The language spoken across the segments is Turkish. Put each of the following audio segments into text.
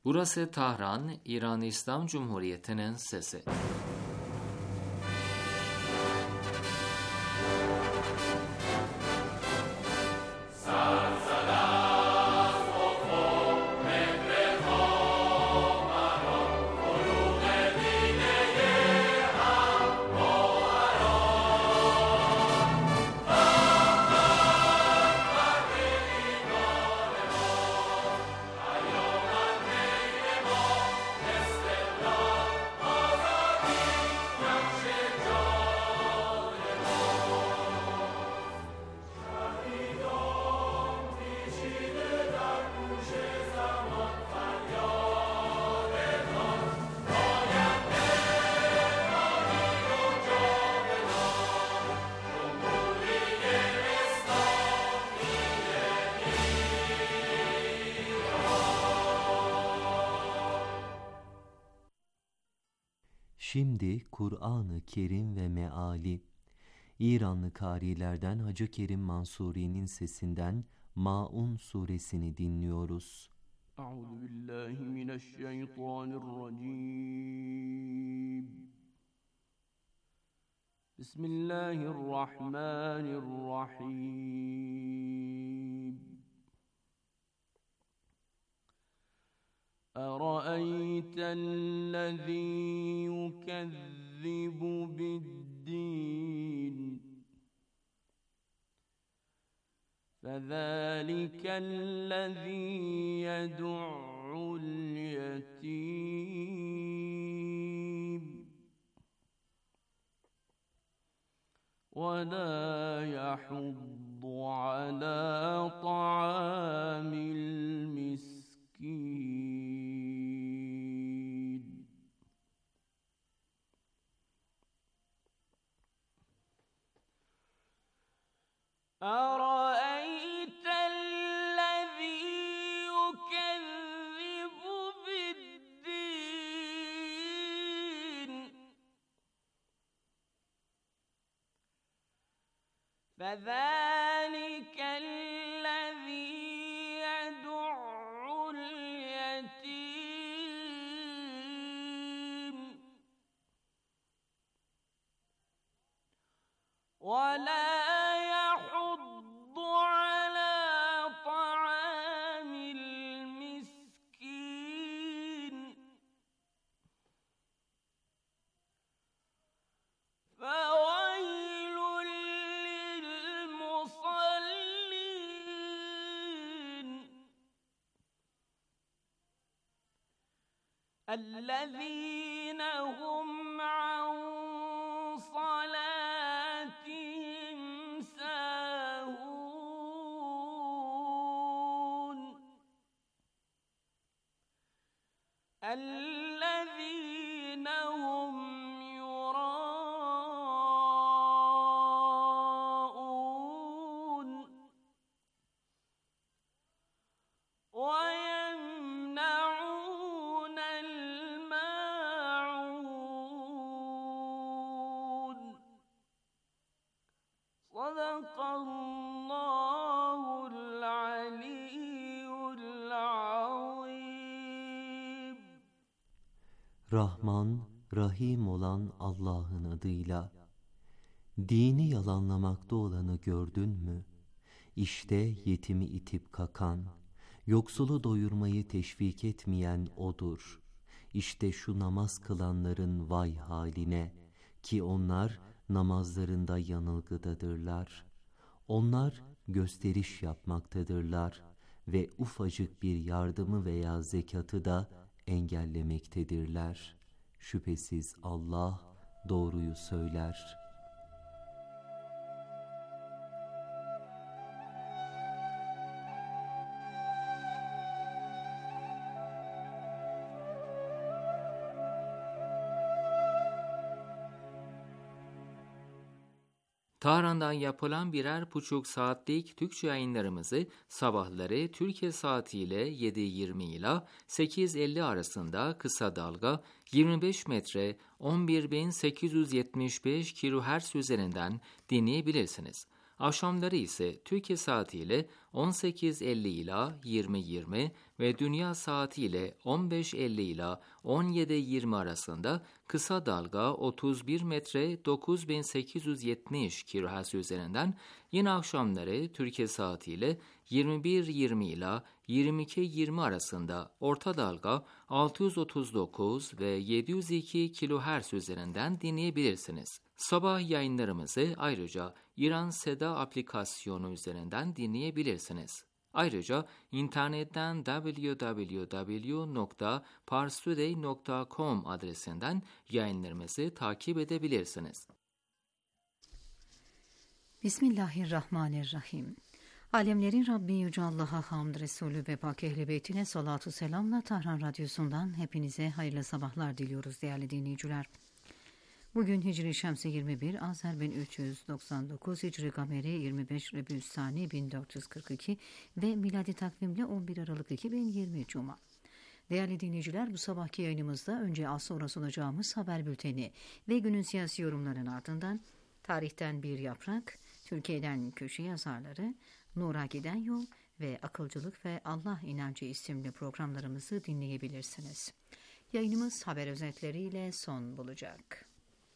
Burası Tahran, İran İslam Cumhuriyeti'nin sesi. Şimdi Kur'an-ı Kerim ve meali, İranlı kârilerden Hacı Kerim Mansuri'nin sesinden Maun suresini dinliyoruz. Euzubillahimineşşeytanirracim. Bismillahirrahmanirrahim. أرأيت الذي يكذب بالدين فذلك الذي يدع اليتيم ولا يحض على طعام المسكين أرأيت الذي يكذب بالدين فذلك الذي يدع اليتيم ولا يحض على طعام المسكين فويل للمصلين الذين هم عن صلاتهم ساهون الذين هم يراءون ويمنعون الماعون صدق الله العلي العظيم. Rahman, Rahim olan Allah'ın adıyla. Dini yalanlamakta olanı gördün mü? İşte yetimi itip kakan, yoksulu doyurmayı teşvik etmeyen odur. İşte şu namaz kılanların vay haline, ki onlar namazlarında yanılgıdadırlar. Onlar gösteriş yapmaktadırlar ve ufacık bir yardımı veya zekatı da engellemektedirler. Şüphesiz Allah doğruyu söyler. Tahran'dan yapılan birer buçuk saatlik Türkçe yayınlarımızı sabahları Türkiye saatiyle 7:20 ile 8:50 arasında kısa dalga 25 metre 11.875 kHz üzerinden dinleyebilirsiniz. Akşamları ise Türkiye saatiyle 18.50 ila 20.20 ve dünya saatiyle 15.50 ila 17.20 arasında kısa dalga 31 metre 9870 kHz üzerinden, yine akşamları Türkiye saatiyle 21.20 ila 22.20 arasında orta dalga 639 ve 702 kHz üzerinden dinleyebilirsiniz. Sabah yayınlarımızı ayrıca İran Seda aplikasyonu üzerinden dinleyebilirsiniz. Ayrıca internetten www.parstoday.com adresinden yayınlarımızı takip edebilirsiniz. Bismillahirrahmanirrahim. Alemlerin Rabbi Yüce Allah'a hamd, Resulü ve Pak Ehl-i Beytine salatu selamla Tahran Radyosu'ndan hepinize hayırlı sabahlar diliyoruz değerli dinleyiciler. Bugün Hicri Şemsi 21, Azer 1399, Hicri Gameri 25 Rebü'l-Sani 1442 ve miladi takvimle 11 Aralık 2020 Cuma. Değerli dinleyiciler, bu sabahki yayınımızda önce az sonra sunacağımız haber bülteni ve günün siyasi yorumlarının ardından tarihten bir yaprak, Türkiye'den köşe yazarları, Nur'a giden yol ve Akılcılık ve Allah inancı isimli programlarımızı dinleyebilirsiniz. Yayınımız haber özetleriyle son bulacak.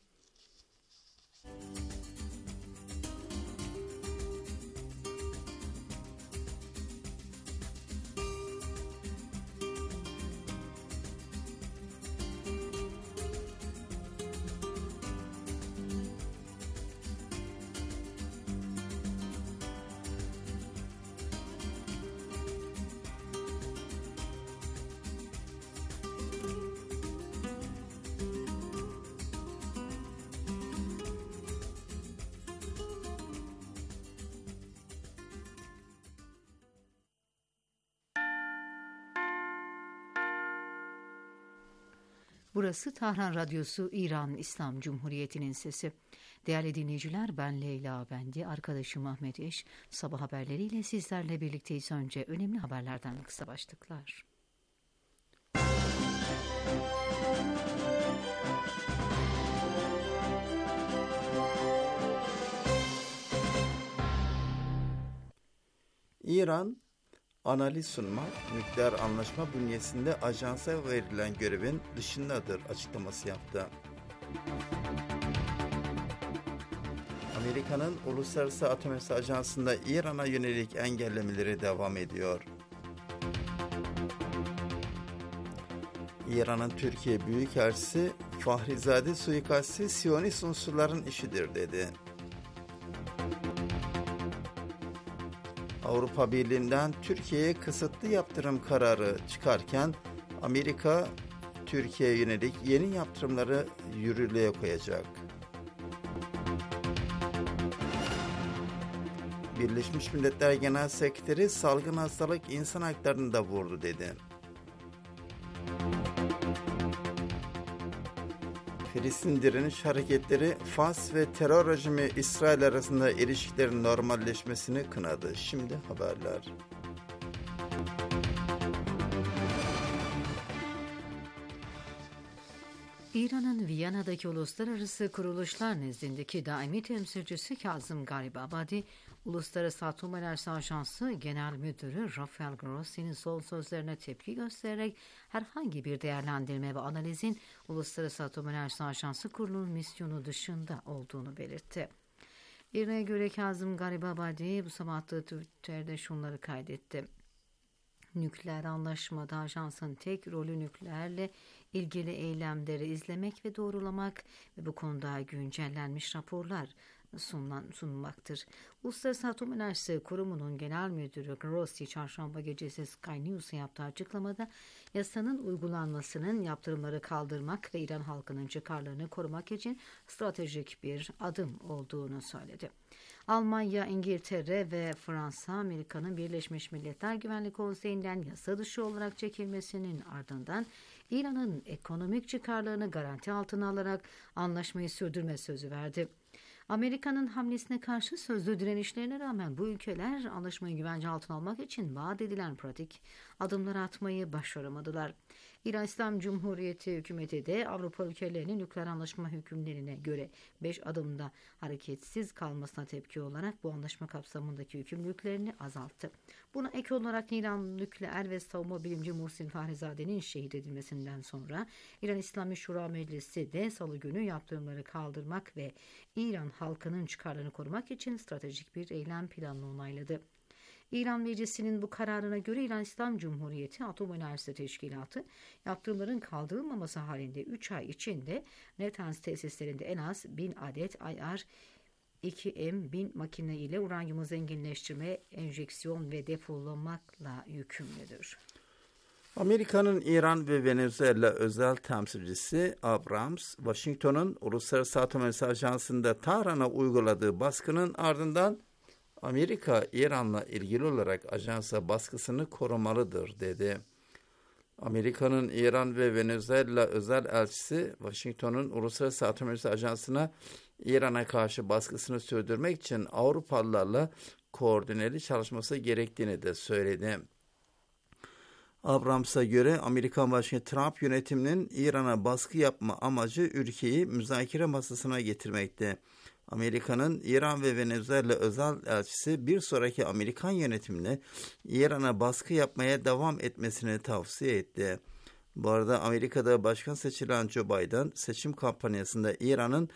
Burası Tahran Radyosu, İran İslam Cumhuriyeti'nin sesi. Değerli dinleyiciler, ben Leyla Bendi, arkadaşım Ahmet İş. Sabah haberleriyle sizlerle birlikteyiz. Önce önemli haberlerden kısa başlıklar. İran, analiz sunmak, nükleer anlaşma bünyesinde ajansa verilen görevin dışındadır açıklaması yaptı. Amerika'nın Uluslararası Atom Enerjisi Ajansı'nda İran'a yönelik engellemeleri devam ediyor. İran'ın Türkiye Büyükelçisi, Fahrizade suikastı Siyonist unsurların işidir dedi. Avrupa Birliği'nden Türkiye'ye kısıtlı yaptırım kararı çıkarken Amerika, Türkiye'ye yönelik yeni yaptırımları yürürlüğe koyacak. Birleşmiş Milletler Genel Sekreteri salgın hastalık insan haklarını da vurdu dedi. Filistin direniş hareketleri Fas ve terör rejimi İsrail arasında ilişkilerin normalleşmesini kınadı. Şimdi haberler. İran'ın Viyana'daki uluslararası kuruluşlar nezdindeki daimi temsilcisi Kazım Garibabadi, Uluslararası Atom Enerjisi Ajansı Genel Müdürü Rafael Grossi'nin son sözlerine tepki göstererek herhangi bir değerlendirme ve analizin Uluslararası Atom Enerjisi Ajansı Kurulu'nun misyonu dışında olduğunu belirtti. İran'a göre Kazım Garibabadi bu sabah Twitter'de şunları kaydetti. Nükleer anlaşmada ajansın tek rolü nükleerle ilgili eylemleri izlemek ve doğrulamak ve bu konuda güncellenmiş raporlar sunmaktır. Uluslararası Atom Enerjisi Kurumu'nun Genel Müdürü Grossi çarşamba gecesi Sky News'a yaptığı açıklamada yasanın uygulanmasının yaptırımları kaldırmak ve İran halkının çıkarlarını korumak için stratejik bir adım olduğunu söyledi. Almanya, İngiltere ve Fransa, Amerika'nın Birleşmiş Milletler Güvenlik Konseyi'nden yasa dışı olarak çekilmesinin ardından İran'ın ekonomik çıkarlarını garanti altına alarak anlaşmayı sürdürme sözü verdi. Amerika'nın hamlesine karşı sözlü direnişlerine rağmen bu ülkeler anlaşmayı güvence altına almak için vaat edilen pratik adımlar atmayı başaramadılar. İran İslam Cumhuriyeti hükümeti de Avrupa ülkelerinin nükleer anlaşma hükümlerine göre 5 adımda hareketsiz kalmasına tepki olarak bu anlaşma kapsamındaki yükümlülüklerini azalttı. Buna ek olarak İran nükleer ve savunma bilimci Muhsin Fahrizade'nin şehit edilmesinden sonra İran İslami Şura Meclisi de Salı günü yaptırımları kaldırmak ve İran halkının çıkarlarını korumak için stratejik bir eylem planını onayladı. İran Meclisi'nin bu kararına göre İran İslam Cumhuriyeti Atom Enerjisi Teşkilatı yaptırımların kaldırılmaması halinde 3 ay içinde Natanz tesislerinde en az 1000 adet IR-2M1000 makine ile uranyumu zenginleştirme, enjeksiyon ve depolamakla yükümlüdür. Amerika'nın İran ve Venezuela özel temsilcisi Abrams, Washington'un Uluslararası Atom Enerjisi Ajansı'nda Tahran'a uyguladığı baskının ardından Amerika, İran'la ilgili olarak ajansa baskısını korumalıdır dedi. Amerika'nın İran ve Venezuela özel elçisi, Washington'un Uluslararası Atom Enerjisi Ajansı'na İran'a karşı baskısını sürdürmek için Avrupalılarla koordineli çalışması gerektiğini de söyledi. Abrams'a göre Amerikan Başkanı Trump yönetiminin İran'a baskı yapma amacı ülkeyi müzakere masasına getirmekte. Amerika'nın İran ve Venezuela özel elçisi bir sonraki Amerikan yönetimine İran'a baskı yapmaya devam etmesini tavsiye etti. Bu arada Amerika'da başkan seçilen Joe Biden seçim kampanyasında İran'ın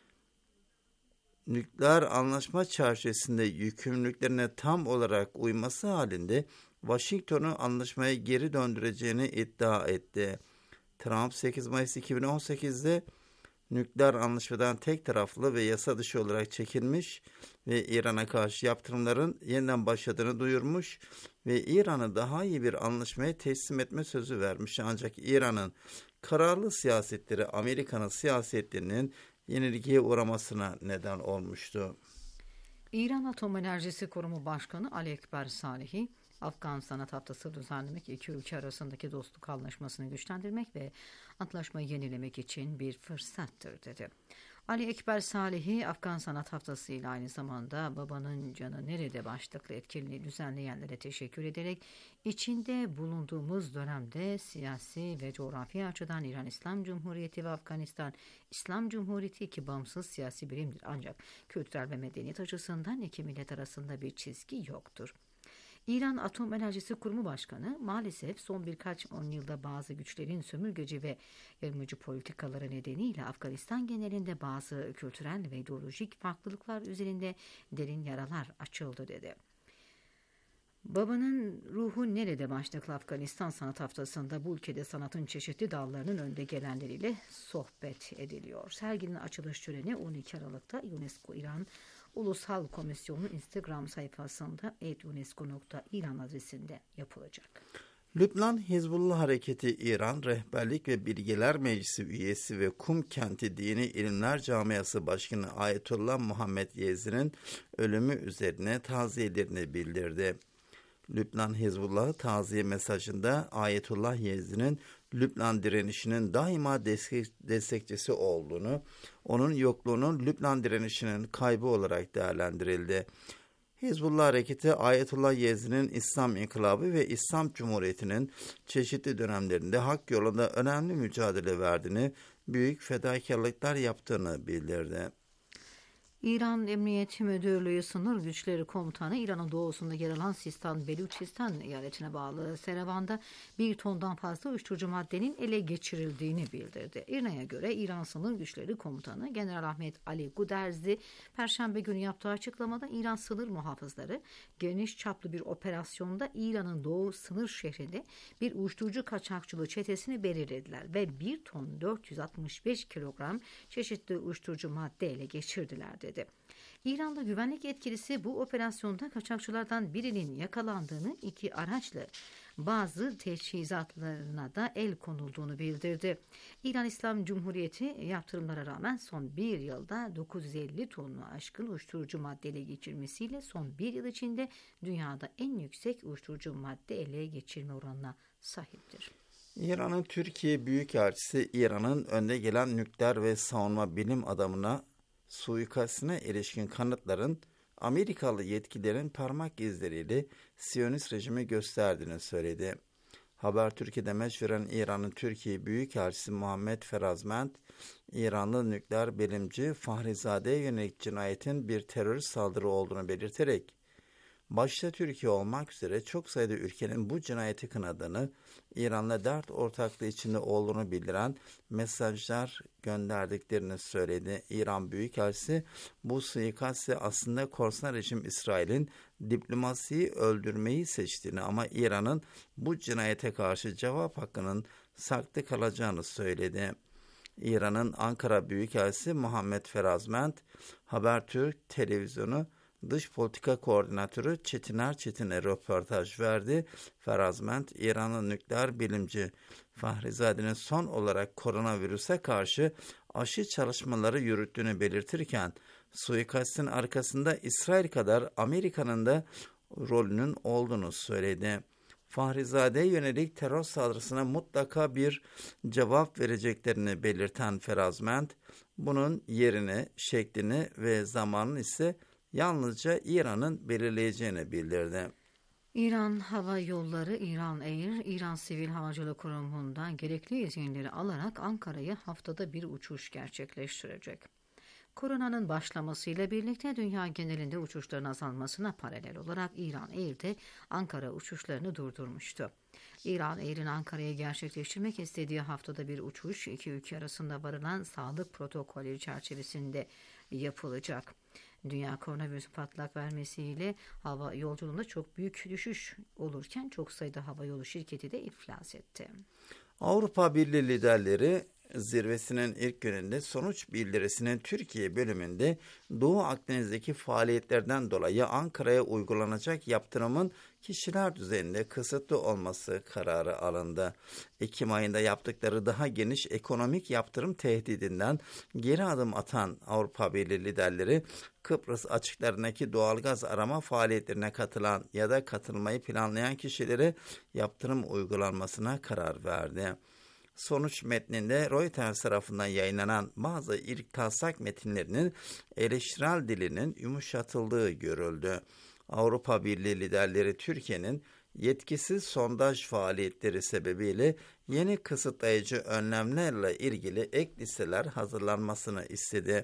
nükleer anlaşma çerçevesinde yükümlülüklerine tam olarak uyması halinde Washington'u anlaşmaya geri döndüreceğini iddia etti. Trump 8 Mayıs 2018'de nükleer anlaşmadan tek taraflı ve yasa dışı olarak çekilmiş ve İran'a karşı yaptırımların yeniden başladığını duyurmuş ve İran'ı daha iyi bir anlaşmaya teslim etme sözü vermiş. Ancak İran'ın kararlı siyasetleri Amerika'nın siyasetlerinin yenilgiye uğramasına neden olmuştu. İran Atom Enerjisi Kurumu Başkanı Ali Ekber Salehi, Afgan Sanat Haftası düzenlemek, iki ülke arasındaki dostluk anlaşmasını güçlendirmek ve antlaşmayı yenilemek için bir fırsattır dedi. Ali Ekber Salehi, Afgan Sanat Haftası ile aynı zamanda Babanın Canı Nerede başlıklı etkinliği düzenleyenlere teşekkür ederek içinde bulunduğumuz dönemde siyasi ve coğrafi açıdan İran İslam Cumhuriyeti ve Afganistan İslam Cumhuriyeti iki bağımsız siyasi birimdir, ancak kültürel ve medeniyet açısından iki millet arasında bir çizgi yoktur. İran Atom Enerjisi Kurumu Başkanı, maalesef son birkaç 10 yılda bazı güçlerin sömürgeci ve yayılmacı politikaları nedeniyle Afganistan genelinde bazı kültürel ve ideolojik farklılıklar üzerinde derin yaralar açıldı dedi. Babanın Ruhu Nerede başlıklı Afganistan Sanat Haftası'nda bu ülkede sanatın çeşitli dallarının önde gelenleriyle sohbet ediliyor. Serginin açılış töreni 12 Aralık'ta UNESCO İran Ulusal Komisyonu Instagram sayfasında @unesco.iran adresinde yapılacak. Lübnan Hizbullah Hareketi İran Rehberlik ve Bilgeler Meclisi üyesi ve Kum Kenti Dini İlimler Camiası Başkanı Ayetullah Muhammed Yezi'nin ölümü üzerine taziyelerini bildirdi. Lübnan Hizbullah'ı taziye mesajında Ayetullah Yezi'nin Lübnan direnişinin daima destekçisi olduğunu, onun yokluğunun Lübnan direnişinin kaybı olarak değerlendirildi. Hizbullah Hareketi, Ayetullah Yezi'nin İslam İnkılabı ve İslam Cumhuriyeti'nin çeşitli dönemlerinde hak yolunda önemli mücadele verdiğini, büyük fedakarlıklar yaptığını bildirdi. İran Emniyet Müdürlüğü Sınır Güçleri Komutanı, İran'ın doğusunda yer alan Sistan-Beluçistan eyaletine bağlı Serevan'da 1 tondan fazla uyuşturucu maddenin ele geçirildiğini bildirdi. İRNA'ya göre İran Sınır Güçleri Komutanı General Ahmet Ali Guderzi, Perşembe günü yaptığı açıklamada İran sınır muhafızları geniş çaplı bir operasyonda İran'ın doğu sınır şehrinde bir uyuşturucu kaçakçılığı çetesini belirlediler ve 1 ton 465 kilogram çeşitli uyuşturucu madde ele geçirdiler dedi. İran'da güvenlik yetkilisi bu operasyonda kaçakçılardan birinin yakalandığını, 2 araçla bazı teçhizatlarına da el konulduğunu bildirdi. İran İslam Cumhuriyeti yaptırımlara rağmen son 1 yılda 950 tonlu aşkın uyuşturucu madde ele geçirmesiyle son 1 yıl içinde dünyada en yüksek uyuşturucu madde ele geçirme oranına sahiptir. İran'ın Türkiye Büyükelçisi, İran'ın önde gelen nükleer ve savunma bilim adamına suikastine ilişkin kanıtların Amerikalı yetkililerin parmak izleriyle Siyonist rejimi gösterdiğini söyledi. Habertürk'e demeç veren İran'ın Türkiye Büyükelçisi Muhammed Ferazment, İranlı nükleer bilimci Fahrizade'ye yönelik cinayetin bir terörist saldırı olduğunu belirterek, başta Türkiye olmak üzere çok sayıda ülkenin bu cinayeti kınadığını, İran'la dert ortaklığı içinde olduğunu bildiren mesajlar gönderdiklerini söyledi. İran Büyükelçisi, bu suikastı aslında korsan rejim İsrail'in diplomasiyi öldürmeyi seçtiğini ama İran'ın bu cinayete karşı cevap hakkının saklı kalacağını söyledi. İran'ın Ankara Büyükelçisi Muhammed Ferazment, Habertürk televizyonu Dış Politika Koordinatörü Çetiner Çetin'e röportaj verdi. Ferazment, İran'ın nükleer bilimci Fahrizade'nin son olarak koronavirüse karşı aşı çalışmaları yürüttüğünü belirtirken, suikastin arkasında İsrail kadar Amerika'nın da rolünün olduğunu söyledi. Fahrizade'ye yönelik terör saldırısına mutlaka bir cevap vereceklerini belirten Ferazment, bunun yerini, şeklini ve zamanını ise yalnızca İran'ın belirleyeceğini bildirdi. İran Hava Yolları, İran Air, İran Sivil Havacılık Kurumu'ndan gerekli izinleri alarak Ankara'ya haftada bir uçuş gerçekleştirecek. Koronanın başlamasıyla birlikte dünya genelinde uçuşların azalmasına paralel olarak İran Air de Ankara uçuşlarını durdurmuştu. İran Air'in Ankara'ya gerçekleştirmek istediği haftada bir uçuş iki ülke arasında varılan sağlık protokolü çerçevesinde yapılacak. Dünya koronavirüsü patlak vermesiyle hava yolculuğunda çok büyük düşüş olurken çok sayıda havayolu şirketi de iflas etti. Avrupa Birliği liderleri zirvesinin ilk gününde sonuç bildirisinin Türkiye bölümünde Doğu Akdeniz'deki faaliyetlerden dolayı Ankara'ya uygulanacak yaptırımın kişiler düzeyinde kısıtlı olması kararı alındı. Ekim ayında yaptıkları daha geniş ekonomik yaptırım tehdidinden geri adım atan Avrupa Birliği liderleri, Kıbrıs açıklarındaki doğalgaz arama faaliyetlerine katılan ya da katılmayı planlayan kişilere yaptırım uygulanmasına karar verdi. Sonuç metninde Reuters tarafından yayınlanan bazı ilk taslak metinlerinin eleştirel dilinin yumuşatıldığı görüldü. Avrupa Birliği liderleri Türkiye'nin yetkisiz sondaj faaliyetleri sebebiyle yeni kısıtlayıcı önlemlerle ilgili ek listeler hazırlanmasını istedi.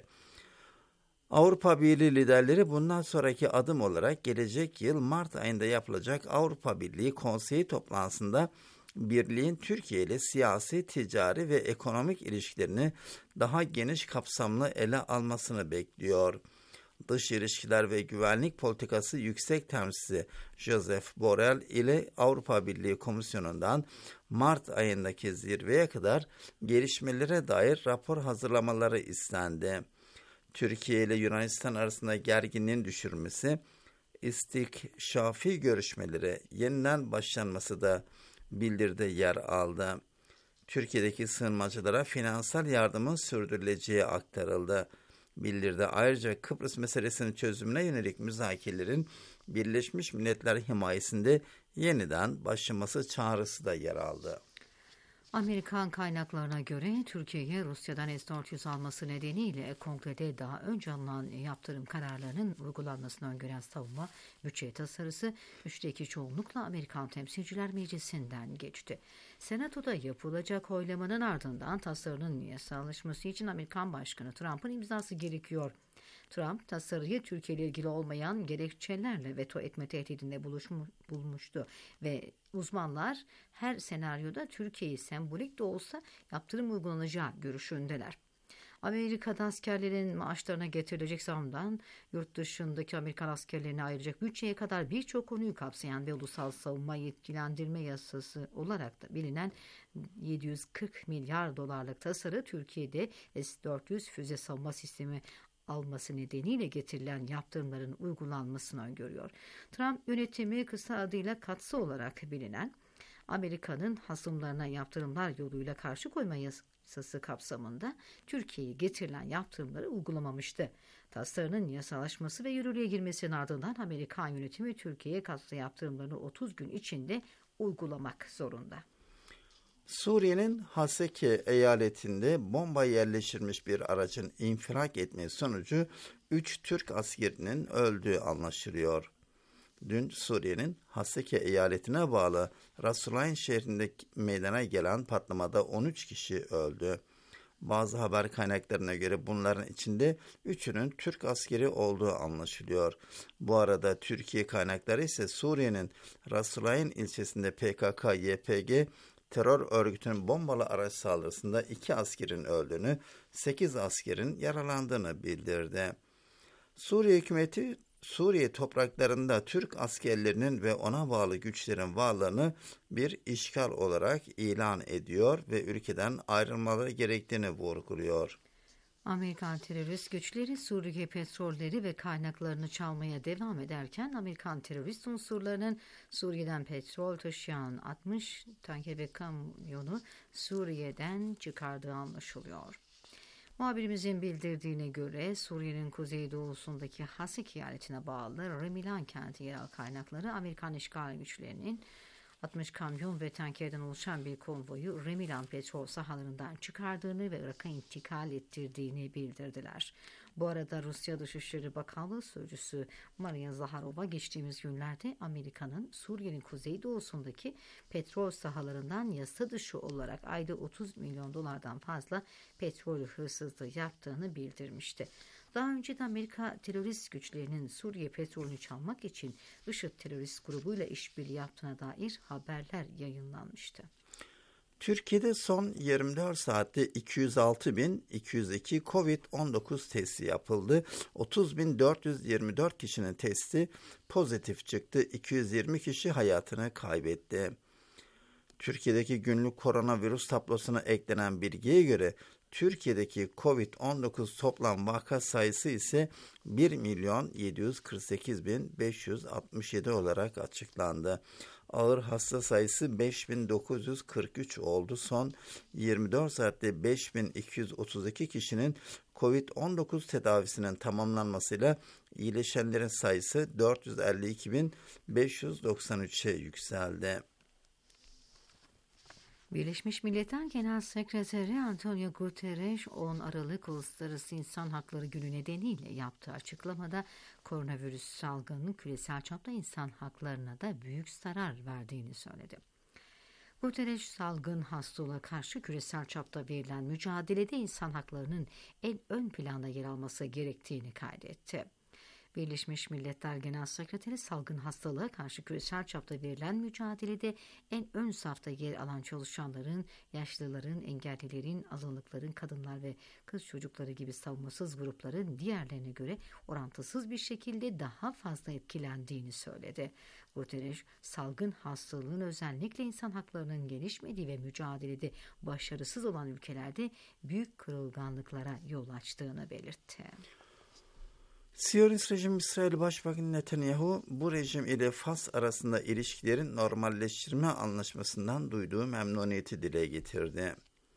Avrupa Birliği liderleri bundan sonraki adım olarak gelecek yıl Mart ayında yapılacak Avrupa Birliği Konseyi toplantısında Birliğin Türkiye ile siyasi, ticari ve ekonomik ilişkilerini daha geniş kapsamlı ele almasını bekliyor. Dış İlişkiler ve Güvenlik Politikası Yüksek Temsilcisi Josep Borrell ile Avrupa Birliği Komisyonu'ndan Mart ayındaki zirveye kadar gelişmelere dair rapor hazırlamaları istendi. Türkiye ile Yunanistan arasında gerginliğin düşürmesi, istikşafi görüşmelere yeniden başlanması da bildiride yer aldı. Türkiye'deki sığınmacılara finansal yardımın sürdürüleceği aktarıldı. Bildiride ayrıca Kıbrıs meselesinin çözümüne yönelik müzakerelerin Birleşmiş Milletler himayesinde yeniden başlaması çağrısı da yer aldı. Amerikan kaynaklarına göre Türkiye'ye Rusya'dan S-400 alması nedeniyle kongrede daha önce alınan yaptırım kararlarının uygulanmasını öngören savunma bütçe tasarısı 3'te 2 çoğunlukla Amerikan Temsilciler Meclisi'nden geçti. Senatoda yapılacak oylamanın ardından tasarının yasallaşması için Amerikan Başkanı Trump'ın imzası gerekiyor. Trump tasarıyı Türkiye ile ilgili olmayan gerekçelerle veto etme tehdidinde bulmuştu ve uzmanlar her senaryoda Türkiye'yi sembolik de olsa yaptırım uygulanacağı görüşündeler. Amerika'da askerlerin maaşlarına getirilecek zamdan yurt dışındaki Amerikan askerlerine ayıracak bütçeye kadar birçok konuyu kapsayan ve ulusal savunma yetkilendirme yasası olarak da bilinen 740 milyar dolarlık tasarı Türkiye'de S-400 füze savunma sistemi alması nedeniyle getirilen yaptırımların uygulanmasını öngörüyor. Trump yönetimi kısa adıyla katsı olarak bilinen Amerika'nın hasımlarına yaptırımlar yoluyla karşı koyma yasası kapsamında Türkiye'ye getirilen yaptırımları uygulamamıştı. Tasarının yasalaşması ve yürürlüğe girmesinin ardından Amerikan yönetimi Türkiye'ye katlı yaptırımlarını 30 gün içinde uygulamak zorunda. Suriye'nin Haseki eyaletinde bomba yerleştirilmiş bir aracın infilak etmesi sonucu 3 Türk askerinin öldüğü anlaşılıyor. dün Suriye'nin Haseke eyaletine bağlı Rasulayn şehrinde meydana gelen patlamada 13 kişi öldü. Bazı haber kaynaklarına göre bunların içinde 3'ünün Türk askeri olduğu anlaşılıyor. Bu arada Türkiye kaynakları ise Suriye'nin Rasulayn ilçesinde PKK-YPG terör örgütünün bombalı araç saldırısında 2 askerin öldüğünü, 8 askerin yaralandığını bildirdi. Suriye hükümeti Suriye topraklarında Türk askerlerinin ve ona bağlı güçlerin varlığını bir işgal olarak ilan ediyor ve ülkeden ayrılmaları gerektiğini vurguluyor. Amerikan terörist güçleri Suriye petrolleri ve kaynaklarını çalmaya devam ederken Amerikan terörist unsurlarının Suriye'den petrol taşıyan 60 tanker ve kamyonu Suriye'den çıkardığı anlaşılıyor. Muhabirimizin bildirdiğine göre Suriye'nin kuzeydoğusundaki Hasek eyaletine bağlı Remilan kenti yerel kaynakları Amerikan işgal güçlerinin 60 kamyon ve tankerden oluşan bir konvoyu Remilan petrol sahalarından çıkardığını ve Irak'a intikal ettirdiğini bildirdiler. Bu arada Rusya Dışişleri Bakanlığı Sözcüsü Maria Zaharova geçtiğimiz günlerde Amerika'nın Suriye'nin kuzeydoğusundaki petrol sahalarından yasa dışı olarak ayda 30 milyon dolardan fazla petrol hırsızlığı yaptığını bildirmişti. Daha önce de Amerika terörist güçlerinin Suriye petrolünü çalmak için IŞİD terörist grubuyla işbirliği yaptığına dair haberler yayınlanmıştı. Türkiye'de son 24 saatte 206.202 COVID-19 testi yapıldı. 30.424 kişinin testi pozitif çıktı. 220 kişi hayatını kaybetti. Türkiye'deki günlük koronavirüs tablosuna eklenen bilgiye göre Türkiye'deki COVID-19 toplam vaka sayısı ise 1.748.567 olarak açıklandı. Ağır hasta sayısı 5.943 oldu. Son 24 saatte 5.232 kişinin COVID-19 tedavisinin tamamlanmasıyla iyileşenlerin sayısı 452.593'e yükseldi. Birleşmiş Milletler Genel Sekreteri Antonio Guterres 10 Aralık Uluslararası İnsan Hakları Günü nedeniyle yaptığı açıklamada koronavirüs salgının küresel çapta insan haklarına da büyük zarar verdiğini söyledi. Guterres salgın hastalığa karşı küresel çapta verilen mücadelede insan haklarının en ön planda yer alması gerektiğini kaydetti. Birleşmiş Milletler Genel Sekreteri salgın hastalığa karşı küresel çapta verilen mücadelede en ön safta yer alan çalışanların, yaşlıların, engellilerin, azınlıkların, kadınlar ve kız çocukları gibi savunmasız grupların diğerlerine göre orantısız bir şekilde daha fazla etkilendiğini söyledi. Guterres, salgın hastalığın özellikle insan haklarının gelişmediği ve mücadelede başarısız olan ülkelerde büyük kırılganlıklara yol açtığını belirtti. Siyonist rejim İsrail Başbakanı Netanyahu bu rejim ile Fas arasında ilişkilerin normalleştirme anlaşmasından duyduğu memnuniyeti dile getirdi.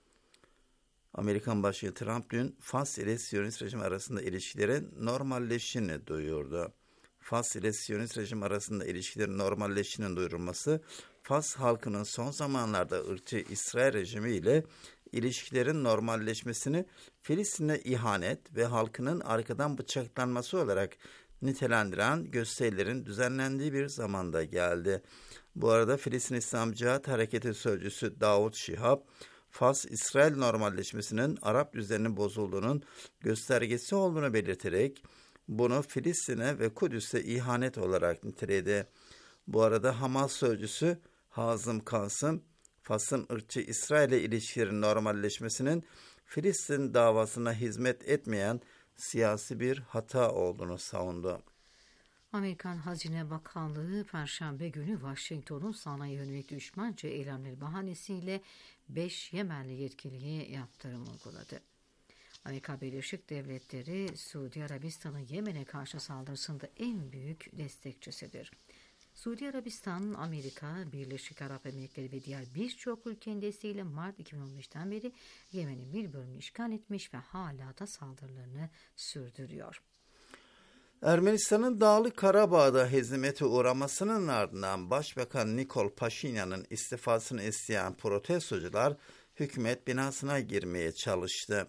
Amerikan Başkanı Trump dün Fas ile Siyonist rejim arasında ilişkilerin normalleştiğini duyurdu. Fas ile Siyonist rejim arasında ilişkilerin normalleştiğinin duyurulması, Fas halkının son zamanlarda ırkçı İsrail rejimi ile ilişkilerin normalleşmesini Filistin'e ihanet ve halkının arkadan bıçaklanması olarak nitelendiren gösterilerin düzenlendiği bir zamanda geldi. Bu arada Filistin İslam Cihat Hareketi Sözcüsü Davut Şihab, Fas-İsrail normalleşmesinin Arap düzeninin bozulduğunun göstergesi olduğunu belirterek bunu Filistin'e ve Kudüs'e ihanet olarak niteledi. Bu arada Hamas Sözcüsü Hazım Kasım, Fas'ın ırkçı İsrail'le ilişkilerin normalleşmesinin Filistin davasına hizmet etmeyen siyasi bir hata olduğunu savundu. Amerikan Hazine Bakanlığı Perşembe günü Washington'un sanayi yönelik düşmanca eylemleri bahanesiyle 5 Yemenli yetkiliye yaptırım uyguladı. Amerika Birleşik Devletleri, Suudi Arabistan'ın Yemen'e karşı saldırısında en büyük destekçisidir. Suudi Arabistan, Amerika, Birleşik Arap Emirlikleri ve diğer birçok ülkenin desteğiyle Mart 2015'ten beri Yemen'in bir bölümünü işgal etmiş ve hala da saldırılarını sürdürüyor. Ermenistan'ın Dağlık Karabağ'da hezimete uğramasının ardından Başbakan Nikol Paşinyan'ın istifasını isteyen protestocular hükümet binasına girmeye çalıştı.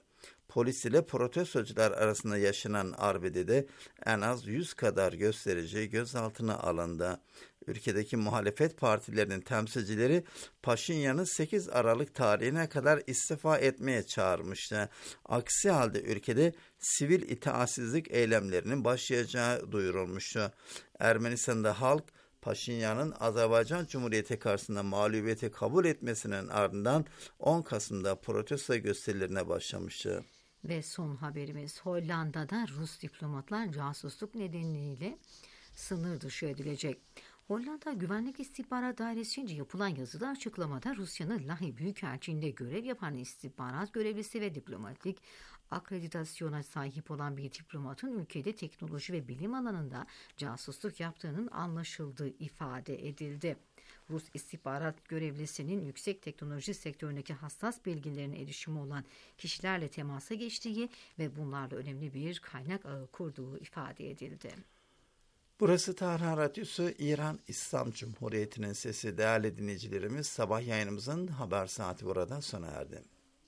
polis ile protestocular arasında yaşanan arbedede en az 100 kadar gösterici gözaltına alındı. Ülkedeki muhalefet partilerinin temsilcileri Paşinyan'ı 8 Aralık tarihine kadar istifa etmeye çağırmıştı. Aksi halde ülkede sivil itaatsizlik eylemlerinin başlayacağı duyurulmuştu. Ermenistan'da halk Paşinyan'ın Azerbaycan Cumhuriyeti karşısında mağlubiyeti kabul etmesinin ardından 10 Kasım'da protesto gösterilerine başlamıştı. Ve son haberimiz, Hollanda'da Rus diplomatlar casusluk nedeniyle sınır dışı edilecek. Hollanda Güvenlik İstihbarat Dairesi'nce yapılan yazılı açıklamada Rusya'nın Lahey Büyükelçiliğinde görev yapan istihbarat görevlisi ve diplomatik akreditasyona sahip olan bir diplomatın ülkede teknoloji ve bilim alanında casusluk yaptığının anlaşıldığı ifade edildi. Rus istihbarat görevlisinin yüksek teknoloji sektöründeki hassas bilgilerine erişimi olan kişilerle temasa geçtiği ve bunlarla önemli bir kaynak ağı kurduğu ifade edildi. Burası Tahran Radyosu, İran İslam Cumhuriyeti'nin sesi. Değerli dinleyicilerimiz, sabah yayınımızın haber saati burada sona erdi.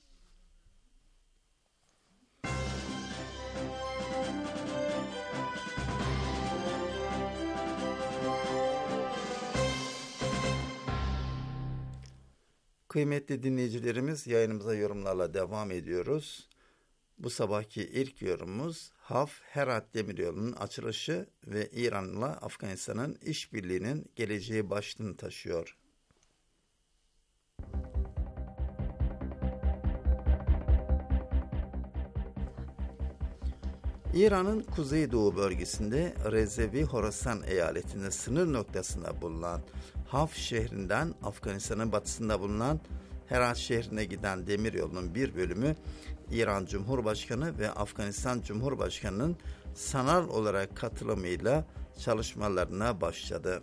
Kıymetli dinleyicilerimiz, yayınımıza yorumlarla devam ediyoruz. Bu sabahki ilk yorumumuz Haf-Herat Demiryolu'nun açılışı ve İran'la Afganistan'ın işbirliğinin geleceği başlığını taşıyor. İran'ın kuzeydoğu bölgesinde Rezevi Horasan eyaletinde sınır noktasında bulunan Haf şehrinden Afganistan'ın batısında bulunan Herat şehrine giden demiryolunun bir bölümü İran Cumhurbaşkanı ve Afganistan Cumhurbaşkanı'nın sanal olarak katılımıyla çalışmalarına başladı.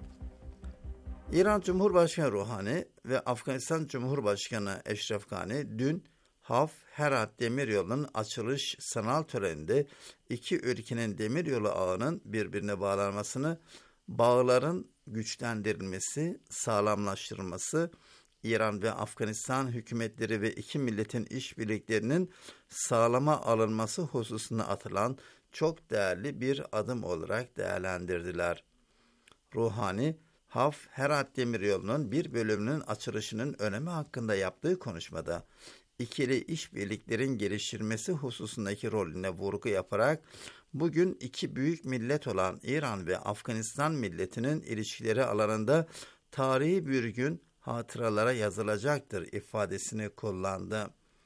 İran Cumhurbaşkanı Ruhani ve Afganistan Cumhurbaşkanı Eşref Gani dün Haf-Herat demiryolunun açılış sanal töreninde iki ülkenin demiryolu ağının birbirine bağlanmasını, bağların güçlendirilmesi, sağlamlaştırılması, İran ve Afganistan hükümetleri ve iki milletin işbirliklerinin sağlama alınması hususuna atılan çok değerli bir adım olarak değerlendirdiler. Ruhani, Haf-Herat demiryolunun bir bölümünün açılışının önemi hakkında yaptığı konuşmada, ikili işbirliklerin geliştirilmesi hususundaki rolüne vurgu yaparak, bugün iki büyük millet olan İran ve Afganistan milletinin ilişkileri alanında tarihi bir gün hatıralara yazılacaktır ifadesini kullandı.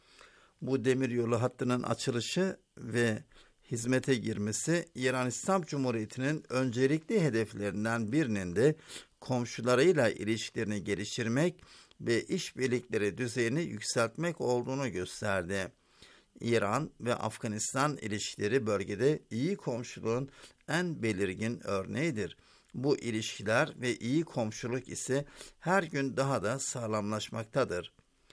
Bu demiryolu hattının açılışı ve hizmete girmesi, İran İslam Cumhuriyeti'nin öncelikli hedeflerinden birinin de komşularıyla ilişkilerini geliştirmek ve işbirlikleri düzeyini yükseltmek olduğunu gösterdi. İran ve Afganistan ilişkileri bölgede iyi komşuluğun en belirgin örneğidir. Bu ilişkiler ve iyi komşuluk ise her gün daha da sağlamlaşmaktadır.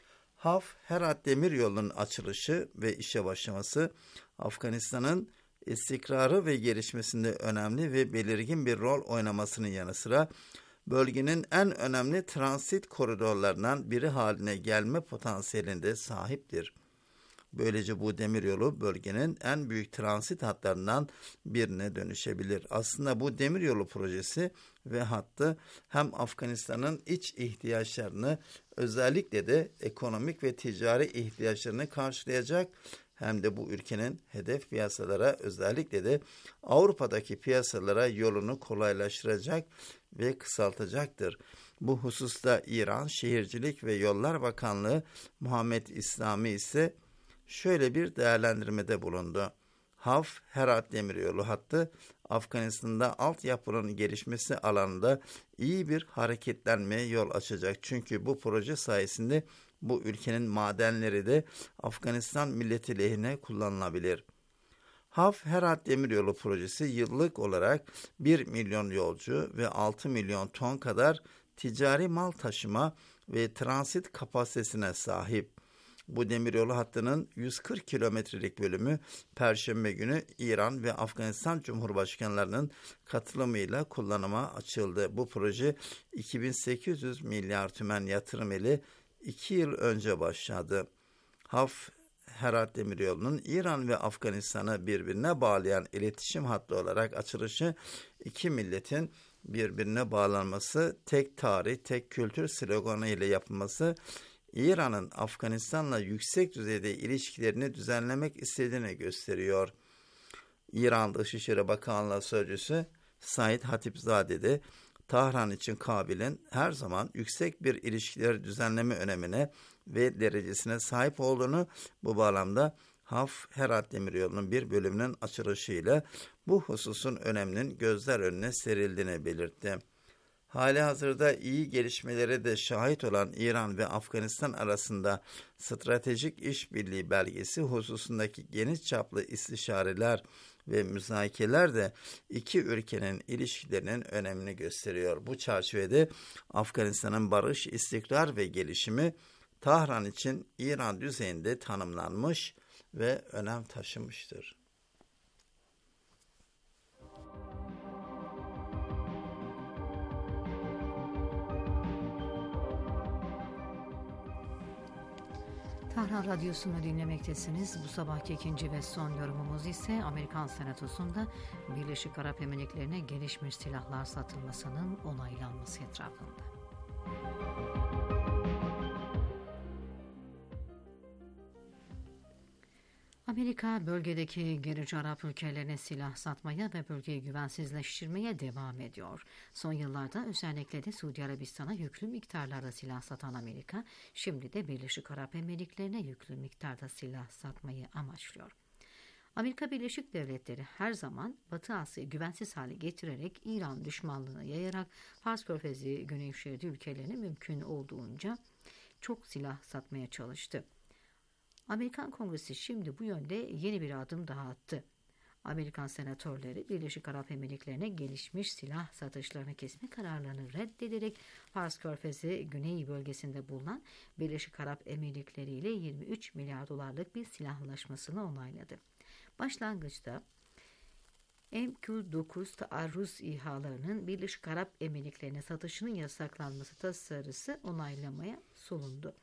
Haf-Herat demiryolunun açılışı ve işe başlaması, Afganistan'ın istikrarı ve gelişmesinde önemli ve belirgin bir rol oynamasının yanı sıra, bölgenin en önemli transit koridorlarından biri haline gelme potansiyelinde sahiptir. Böylece bu demiryolu bölgenin en büyük transit hatlarından birine dönüşebilir. Aslında bu demiryolu projesi ve hattı hem Afganistan'ın iç ihtiyaçlarını, özellikle de ekonomik ve ticari ihtiyaçlarını karşılayacak, hem de bu ülkenin hedef piyasalara, özellikle de Avrupa'daki piyasalara yolunu kolaylaştıracak ve kısaltacaktır. Bu hususta İran Şehircilik ve Yollar Bakanlığı Muhammed İslami ise şöyle bir değerlendirmede bulundu. Haf-Herat demiryolu hattı, Afganistan'da altyapının gelişmesi alanında iyi bir hareketlenmeye yol açacak. Çünkü bu proje sayesinde bu ülkenin madenleri de Afganistan milleti lehine kullanılabilir. Haf-Herat demiryolu projesi yıllık olarak 1 milyon yolcu ve 6 milyon ton kadar ticari mal taşıma ve transit kapasitesine sahip. Bu demiryolu hattının 140 kilometrelik bölümü Perşembe günü İran ve Afganistan Cumhurbaşkanlarının katılımıyla kullanıma açıldı. Bu proje 2800 milyar tümen yatırım ile 2 yıl önce başladı. Herat Demiryolu'nun İran ve Afganistan'ı birbirine bağlayan iletişim hattı olarak açılışı, iki milletin birbirine bağlanması, tek tarih, tek kültür sloganı ile yapılması, İran'ın Afganistan'la yüksek düzeyde ilişkilerini düzenlemek istediğini gösteriyor. İran Dışişleri Bakanlığı Sözcüsü Said Hatipzade de Tahran için Kabil'in her zaman yüksek bir ilişkileri düzenleme önemine ve derecesine sahip olduğunu, bu bağlamda Herat Demiryolu'nun bir bölümünün açılışıyla bu hususun öneminin gözler önüne serildiğini belirtti. Halihazırda iyi gelişmelere de şahit olan İran ve Afganistan arasında stratejik işbirliği belgesi hususundaki geniş çaplı istişareler ve müzakereler de iki ülkenin ilişkilerinin önemini gösteriyor. Bu çerçevede Afganistan'ın barış, istikrar ve gelişimi Tahran için İran düzeyinde tanımlanmış ve önem taşımıştır. Tahran Radyosu'nu dinlemektesiniz. Bu sabahki ikinci ve son yorumumuz ise Amerikan Senatosu'nda Birleşik Arap Emirlikleri'ne gelişmiş silahlar satılmasının onaylanması etrafında. Amerika bölgedeki gerici Arap ülkelerine silah satmaya ve bölgeyi güvensizleştirmeye devam ediyor. Son yıllarda özellikle de Suudi Arabistan'a yüklü miktarlarda silah satan Amerika, şimdi de Birleşik Arap Emirlikleri'ne yüklü miktarda silah satmayı amaçlıyor. Amerika Birleşik Devletleri her zaman Batı Asya'yı güvensiz hale getirerek İran düşmanlığını yayarak Fars Körfezi, Güney Şeridi ülkelerine mümkün olduğunca çok silah satmaya çalıştı. Amerikan Kongresi şimdi bu yönde yeni bir adım daha attı. Amerikan senatörleri Birleşik Arap Emirlikleri'ne gelişmiş silah satışlarını kesme kararlarını reddederek Fars Körfezi Güney bölgesinde bulunan Birleşik Arap Emirlikleri ile 23 milyar dolarlık bir silah anlaşmasını onayladı. Başlangıçta MQ-9 taarruz İHA'larının Birleşik Arap Emirlikleri'ne satışının yasaklanması tasarısı onaylamaya sunuldu.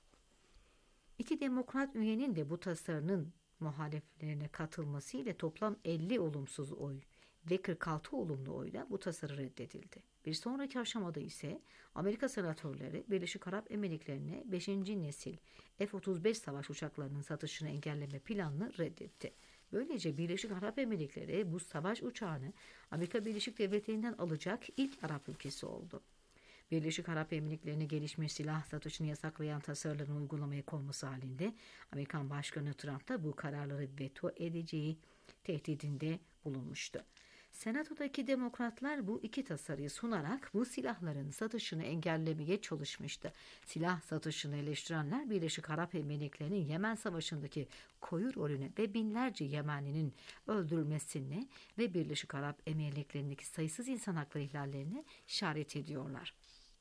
İki demokrat üyenin de bu tasarının muhalefetlerine katılması ile toplam 50 olumsuz oy ve 46 olumlu oyla bu tasarı reddedildi. Bir sonraki aşamada ise Amerika senatörleri Birleşik Arap Emirlikleri'ne 5. nesil F-35 savaş uçaklarının satışını engelleme planını reddetti. Böylece Birleşik Arap Emirlikleri bu savaş uçağını Amerika Birleşik Devletleri'nden alacak ilk Arap ülkesi oldu. Birleşik Arap Emirlikleri'ne gelişmiş silah satışını yasaklayan tasarıların uygulamaya konması halinde Amerikan Başkanı Trump da bu kararları veto edeceği tehdidinde bulunmuştu. Senato'daki demokratlar bu iki tasarıyı sunarak bu silahların satışını engellemeye çalışmıştı. Silah satışını eleştirenler Birleşik Arap Emirlikleri'nin Yemen Savaşı'ndaki koyu rolüne ve binlerce Yemenli'nin öldürülmesine ve Birleşik Arap Emirlikleri'ndeki sayısız insan hakları ihlallerine işaret ediyorlar.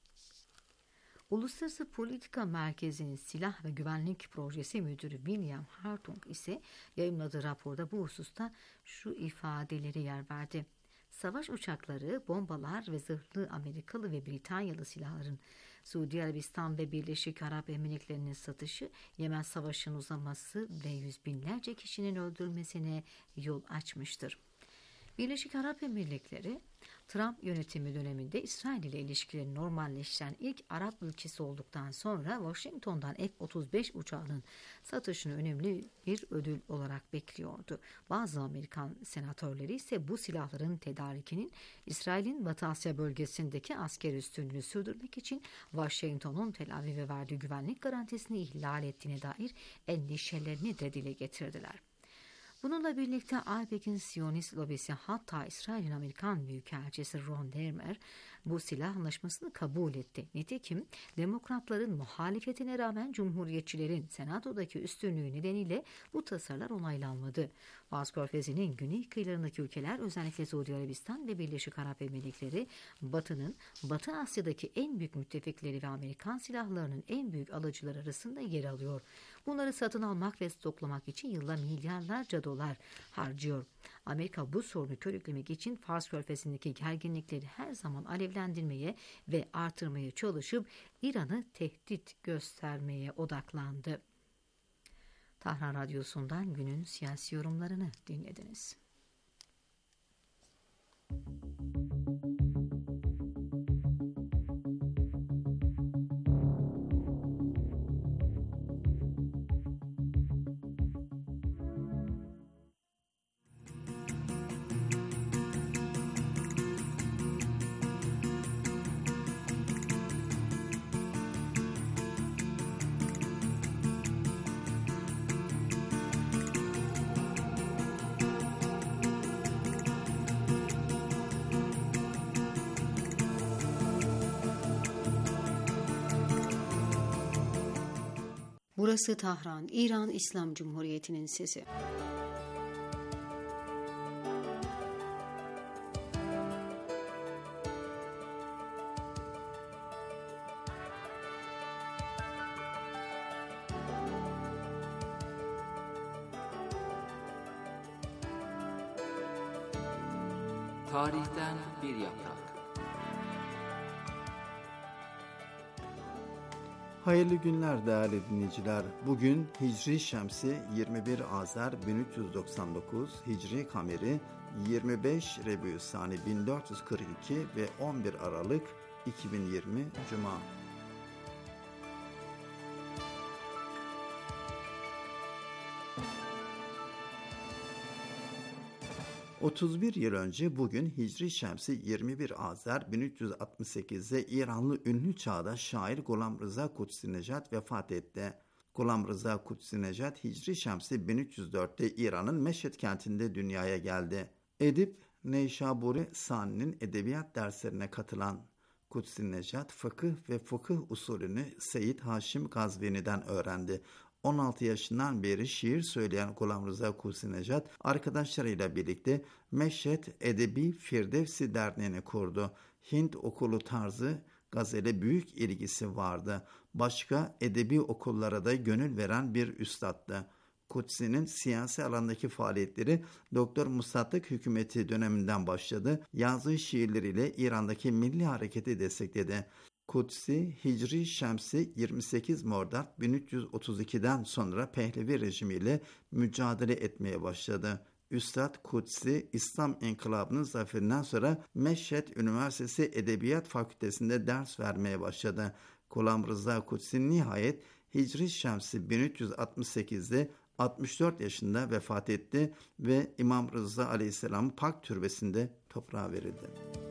Uluslararası Politika Merkezi'nin Silah ve Güvenlik Projesi Müdürü William Hartung ise yayımladığı raporda bu hususta şu ifadeleri yer verdi. Savaş uçakları, bombalar ve zırhlı Amerikalı ve Britanyalı silahların Suudi Arabistan ve Birleşik Arap Emirlikleri'nin satışı, Yemen Savaşı'nın uzaması ve yüz binlerce kişinin öldürülmesine yol açmıştır. Birleşik Arap Emirlikleri, Trump yönetimi döneminde İsrail ile ilişkileri normalleşen ilk Arap ülkesi olduktan sonra Washington'dan F-35 uçağının satışını önemli bir ödül olarak bekliyordu. Bazı Amerikan senatörleri ise bu silahların tedarikinin İsrail'in Batı Asya bölgesindeki asker üstünlüğünü sürdürmek için Washington'un Tel Aviv'e verdiği güvenlik garantisini ihlal ettiğine dair endişelerini de dile getirdiler. Bununla birlikte AIPAC'in Siyonist lobisi, hatta İsrail'in Amerikan Büyükelçisi Ron Dermer bu silah anlaşmasını kabul etti. Nitekim demokratların muhalefetine rağmen cumhuriyetçilerin senatodaki üstünlüğü nedeniyle bu tasarılar onaylanmadı. Fars Körfezi'nin güney kıyılarındaki ülkeler, özellikle Suudi Arabistan ve Birleşik Arap Emirlikleri, Batı'nın Batı Asya'daki en büyük müttefikleri ve Amerikan silahlarının en büyük alıcıları arasında yer alıyor. Bunları satın almak ve stoklamak için yılda milyarlarca dolar harcıyor. Amerika bu sorunu körüklemek için Fars Körfezi'ndeki gerginlikleri her zaman alevlendirmeye ve artırmaya çalışıp İran'ı tehdit göstermeye odaklandı. Tahran Radyosu'ndan günün siyasi yorumlarını dinlediniz. Burası Tahran, İran İslam Cumhuriyeti'nin sesi. Tarihten bir yaprak. Hayırlı günler değerli dinleyiciler. Bugün Hicri Şemsi 21 Azer 1399, Hicri Kameri 25 Rebiüsani 1442 ve 11 Aralık 2020 Cuma. 31 yıl önce bugün Hicri Şemsi 21 Azer 1368'de İranlı ünlü çağdaş şair Golam Rıza Kutsi Necat vefat etti. Golam Rıza Kutsi Necat Hicri Şemsi 1304'te İran'ın Meşhed kentinde dünyaya geldi. Edip Neyşaburi Sani'nin edebiyat derslerine katılan Kutsi Necat fıkıh ve fıkıh usulünü Seyyid Haşim Gazvini'den öğrendi. 16 yaşından beri şiir söyleyen Golam Rıza Kutsi Necat arkadaşlarıyla birlikte Meşhed Edebi Firdevsi Derneği'ni kurdu. Hint okulu tarzı gazele büyük ilgisi vardı. Başka edebi okullara da gönül veren bir üstattı. Kutsi'nin siyasi alandaki faaliyetleri Doktor Musaddık hükümeti döneminden başladı. Yazdığı şiirleriyle İran'daki milli hareketi destekledi. Kutsi, Hicri Şemsi 28 Mordart 1332'den sonra Pehlevi rejimiyle mücadele etmeye başladı. Üstad Kutsi, İslam İnkılabı'nın zaferinden sonra Meşhed Üniversitesi Edebiyat Fakültesi'nde ders vermeye başladı. Golam Rıza Kutsi nihayet Hicri Şemsi 1368'de 64 yaşında vefat etti ve İmam Rıza Aleyhisselam'ın Pak Türbesi'nde toprağa verildi.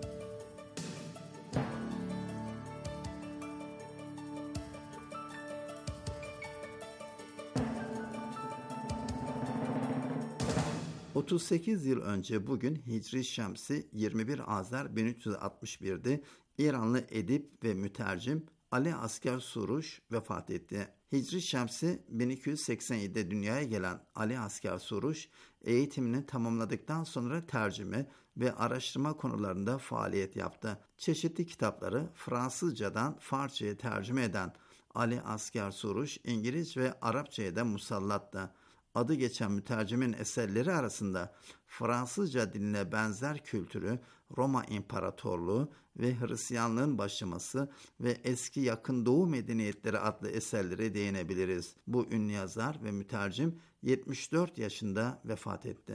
...38 yıl önce bugün Hicri Şemsi 21 Azer 1361'de İranlı edip ve mütercim Ali Asgar Suruş vefat etti. Hicri Şemsi 1287'de dünyaya gelen Ali Asgar Suruş eğitimini tamamladıktan sonra tercüme ve araştırma konularında faaliyet yaptı. Çeşitli kitapları Fransızcadan Farsça'ya tercüme eden Ali Asgar Suruş İngiliz ve Arapça'ya da musallattı. Adı geçen mütercimin eserleri arasında Fransızca diline benzer kültürü, Roma İmparatorluğu ve Hristiyanlığın başlaması ve eski yakın doğu medeniyetleri adlı eserlere değinebiliriz. Bu ünlü yazar ve mütercim 74 yaşında vefat etti.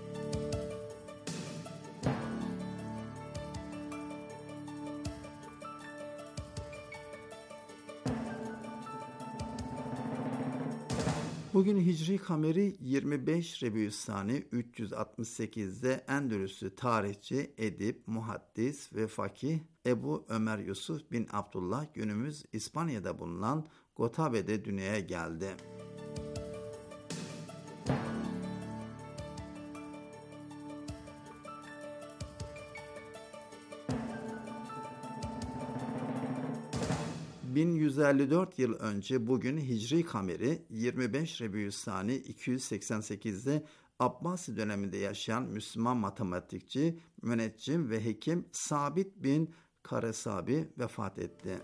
Bugün Hicri Kameri 25 Rebiüsani 368'de Endülüs'lü tarihçi, edip, muhaddis ve fakih Ebu Ömer Yusuf bin Abdullah günümüz İspanya'da bulunan Gotabe'de dünyaya geldi. ...1154 yıl önce bugün Hicri Kameri 25 Rebiüsani 288'de Abbasi döneminde yaşayan Müslüman matematikçi, müneccim ve hekim Sabit bin Karesabi vefat etti.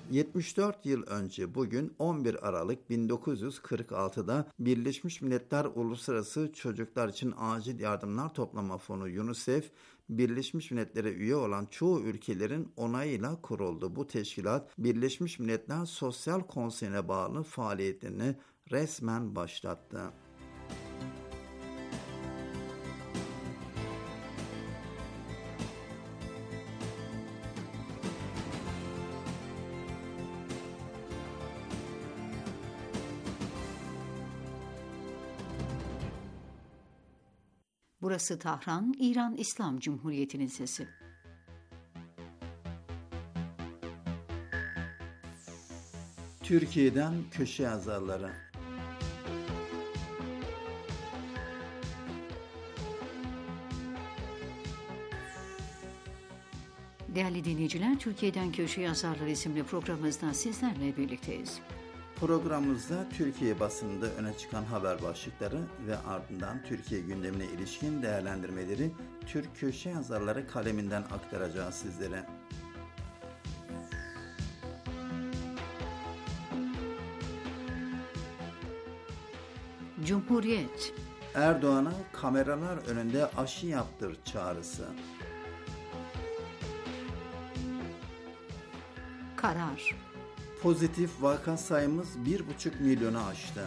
74 yıl önce bugün 11 Aralık 1946'da Birleşmiş Milletler Uluslararası Çocuklar için Acil Yardımlar Toplama Fonu UNICEF, Birleşmiş Milletler'e üye olan çoğu ülkelerin onayıyla kuruldu. Bu teşkilat Birleşmiş Milletler Sosyal Konseyi'ne bağlı faaliyetlerini resmen başlattı. Burası Tahran, İran İslam Cumhuriyeti'nin sesi. Türkiye'den köşe yazarları. Değerli dinleyiciler, Türkiye'den Köşe Yazarları isimli programımızda sizlerle birlikteyiz. Programımızda Türkiye basınında öne çıkan haber başlıkları ve ardından Türkiye gündemine ilişkin değerlendirmeleri Türk köşe yazarları kaleminden aktaracağız sizlere. Cumhuriyet. Erdoğan'a kameralar önünde aşı yaptır çağrısı. Karar. Pozitif vaka sayımız 1,5 milyonu aştı.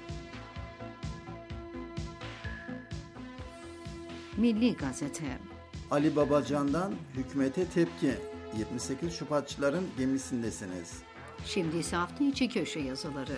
Milli Gazete. Ali Babacan'dan hükümete tepki. 28 Şubatçıların gemisindesiniz. Şimdi ise hafta içi köşe yazıları.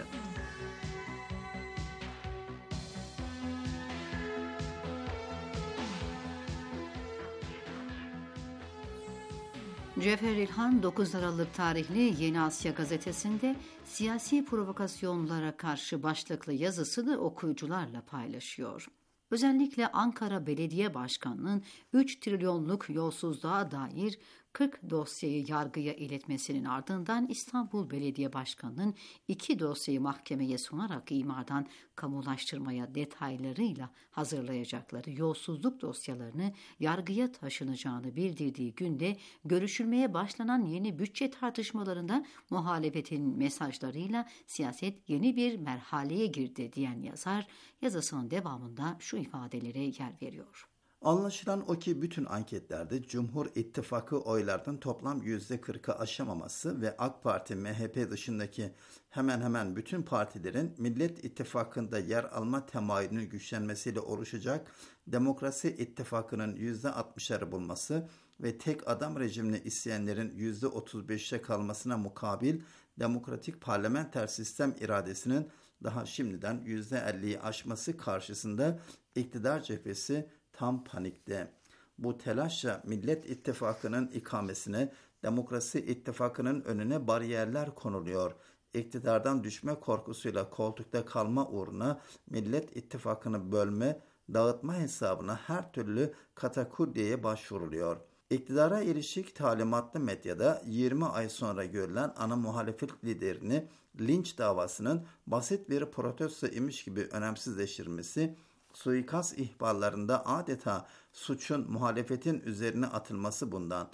Cevher İlhan 9 Aralık tarihli Yeni Asya gazetesinde siyasi provokasyonlara karşı başlıklı yazısını okuyucularla paylaşıyor. Özellikle Ankara Belediye Başkanı'nın 3 trilyonluk yolsuzluğa dair 40 dosyayı yargıya iletmesinin ardından İstanbul Belediye Başkanı'nın 2 dosyayı mahkemeye sunarak imardan kamulaştırmaya detaylarıyla hazırlayacakları yolsuzluk dosyalarını yargıya taşınacağını bildirdiği günde görüşülmeye başlanan yeni bütçe tartışmalarında muhalefetin mesajlarıyla siyaset yeni bir merhaleye girdi diyen yazar, yazısının devamında şu ifadelere yer veriyor. Anlaşılan o ki bütün anketlerde Cumhur İttifakı oylardan toplam %40'ı aşamaması ve AK Parti, MHP dışındaki hemen hemen bütün partilerin Millet İttifakı'nda yer alma temayülünün güçlenmesiyle oluşacak Demokrasi İttifakı'nın %60'ları bulması ve tek adam rejimini isteyenlerin %35'te kalmasına mukabil demokratik parlamenter sistem iradesinin daha şimdiden %50'yi aşması karşısında iktidar cephesi tam panikte. Bu telaşla Millet İttifakı'nın ikamesine, Demokrasi İttifakı'nın önüne bariyerler konuluyor. İktidardan düşme korkusuyla koltukta kalma uğruna Millet İttifakı'nı bölme, dağıtma hesabına her türlü katakulliyeye başvuruluyor. İktidara ilişik talimatlı medyada 20 ay sonra görülen ana muhalefet liderini linç davasının basit bir protesto imiş gibi önemsizleştirilmesi, suikast ihbarlarında adeta suçun muhalefetin üzerine atılması bundan,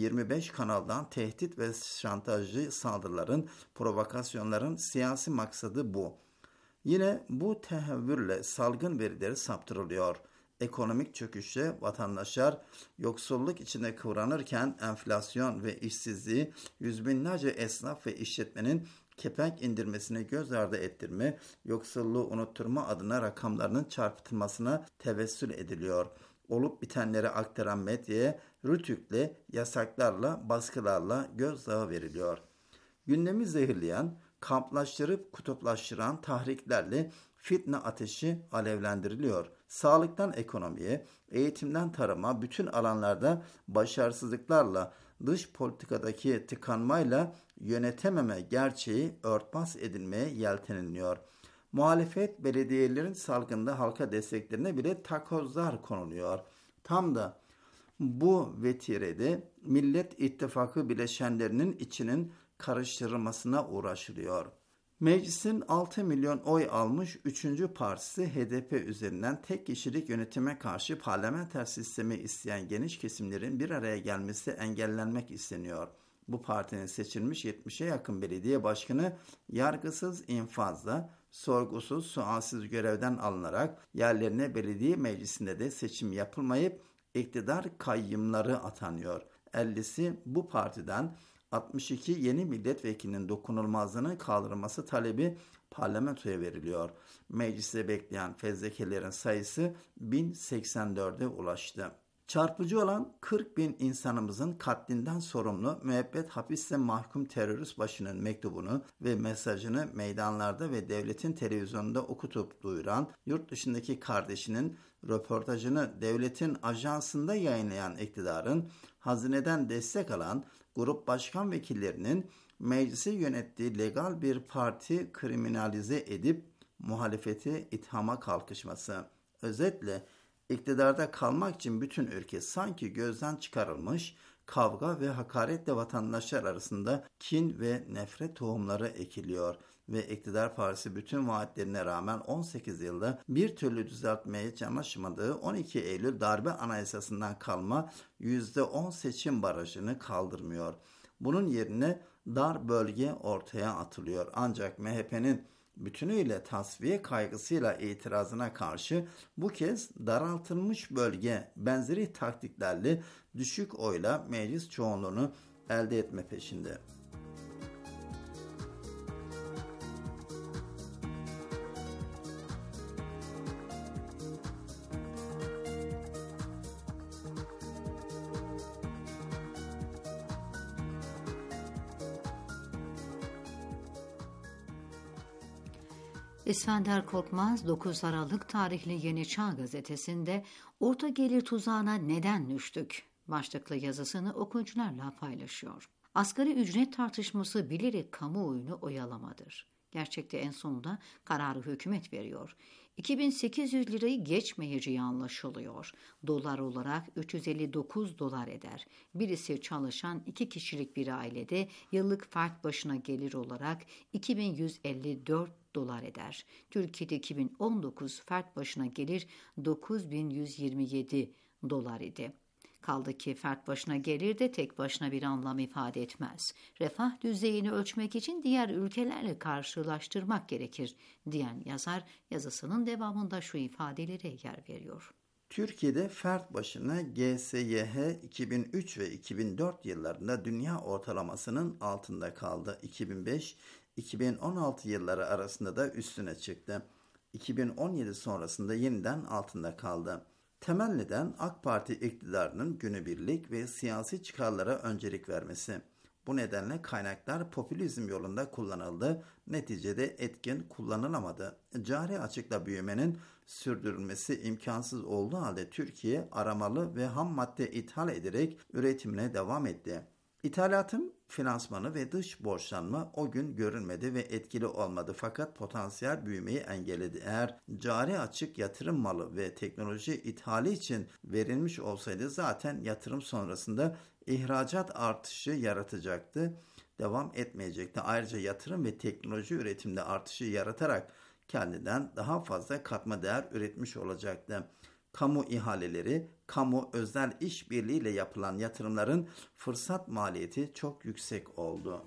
25 kanaldan tehdit ve şantajcı saldırıların, provokasyonların siyasi maksadı bu. Yine bu tehevvürle salgın verileri saptırılıyor. Ekonomik çöküşte vatandaşlar yoksulluk içinde kıvranırken enflasyon ve işsizliği yüz binlerce esnaf ve işletmenin kepenk indirmesine göz ardı ettirme, yoksulluğu unutturma adına rakamlarının çarpıtılmasına tevessül ediliyor. Olup bitenleri aktaran medyaya rütükle, yasaklarla, baskılarla gözdağı veriliyor. Gündemi zehirleyen, kamplaştırıp kutuplaştıran tahriklerle fitne ateşi alevlendiriliyor. Sağlıktan ekonomiye, eğitimden tarıma bütün alanlarda başarısızlıklarla, dış politikadaki tıkanmayla yönetememe gerçeği örtbas edilmeye yelteniliyor. Muhalefet belediyelerin salgında halka desteklerine bile takozlar konuluyor. Tam da bu vetirede Millet İttifakı bileşenlerinin içinin karıştırılmasına uğraşılıyor. Meclisin 6 milyon oy almış 3. partisi HDP üzerinden tek kişilik yönetime karşı parlamenter sistemi isteyen geniş kesimlerin bir araya gelmesi engellenmek isteniyor. Bu partinin seçilmiş 70'e yakın belediye başkanı yargısız infazla, sorgusuz, sualsiz görevden alınarak yerlerine belediye meclisinde de seçim yapılmayıp iktidar kayyımları atanıyor. 50'si bu partiden, 62 yeni milletvekilinin dokunulmazlığının kaldırılması talebi parlamentoya veriliyor. Mecliste bekleyen fezlekelerin sayısı 1084'e ulaştı. Çarpıcı olan 40.000 insanımızın katlinden sorumlu müebbet hapiste mahkum terörist başının mektubunu ve mesajını meydanlarda ve devletin televizyonunda okutup duyuran, yurt dışındaki kardeşinin röportajını devletin ajansında yayınlayan iktidarın, hazineden destek alan grup başkan vekillerinin meclisi yönettiği legal bir parti kriminalize edip muhalefeti ithama kalkışması. Özetle iktidarda kalmak için bütün ülke sanki gözden çıkarılmış, kavga ve hakaretle vatandaşlar arasında kin ve nefret tohumları ekiliyor ve iktidar partisi bütün vaatlerine rağmen 18 yılda bir türlü düzeltmeye yanaşmadığı 12 Eylül darbe anayasasından kalma %10 seçim barajını kaldırmıyor. Bunun yerine dar bölge ortaya atılıyor. Ancak MHP'nin bütünüyle tasfiye kaygısıyla itirazına karşı bu kez daraltılmış bölge benzeri taktiklerle düşük oyla meclis çoğunluğunu elde etme peşinde. İskender Korkmaz 9 Aralık tarihli Yeni Çağ gazetesinde "Orta gelir tuzağına neden düştük?" başlıklı yazısını okuyucularla paylaşıyor. Asgari ücret tartışması bilerek kamuoyunu oyalamadır. Gerçekte en sonunda kararı hükümet veriyor. 2800 lirayı geçmeyeceği anlaşılıyor. Dolar olarak 359 dolar eder. Birisi çalışan 2 kişilik bir ailede yıllık fert başına gelir olarak 2154 dolar eder. Türkiye'de 2019 fert başına gelir 9127 dolar idi. Kaldı ki fert başına gelir de tek başına bir anlam ifade etmez. Refah düzeyini ölçmek için diğer ülkelerle karşılaştırmak gerekir diyen yazar yazısının devamında şu ifadelere yer veriyor. Türkiye'de fert başına GSYH 2003 ve 2004 yıllarında dünya ortalamasının altında kaldı. 2005-2016 yılları arasında da üstüne çıktı. 2017 sonrasında yeniden altında kaldı. Temel neden AK Parti iktidarının günübirlik ve siyasi çıkarlara öncelik vermesi. Bu nedenle kaynaklar popülizm yolunda kullanıldı, neticede etkin kullanılamadı. Cari açıkla büyümenin sürdürülmesi imkansız olduğu halde Türkiye aramalı ve ham madde ithal ederek üretimine devam etti. İthalatın finansmanı ve dış borçlanma o gün görülmedi ve etkili olmadı fakat potansiyel büyümeyi engelledi. Eğer cari açık yatırım malı ve teknoloji ithali için verilmiş olsaydı zaten yatırım sonrasında ihracat artışı yaratacaktı, devam etmeyecekti. Ayrıca yatırım ve teknoloji üretimde artışı yaratarak kendinden daha fazla katma değer üretmiş olacaktı. Kamu ihaleleri, kamu özel işbirliğiyle yapılan yatırımların fırsat maliyeti çok yüksek oldu.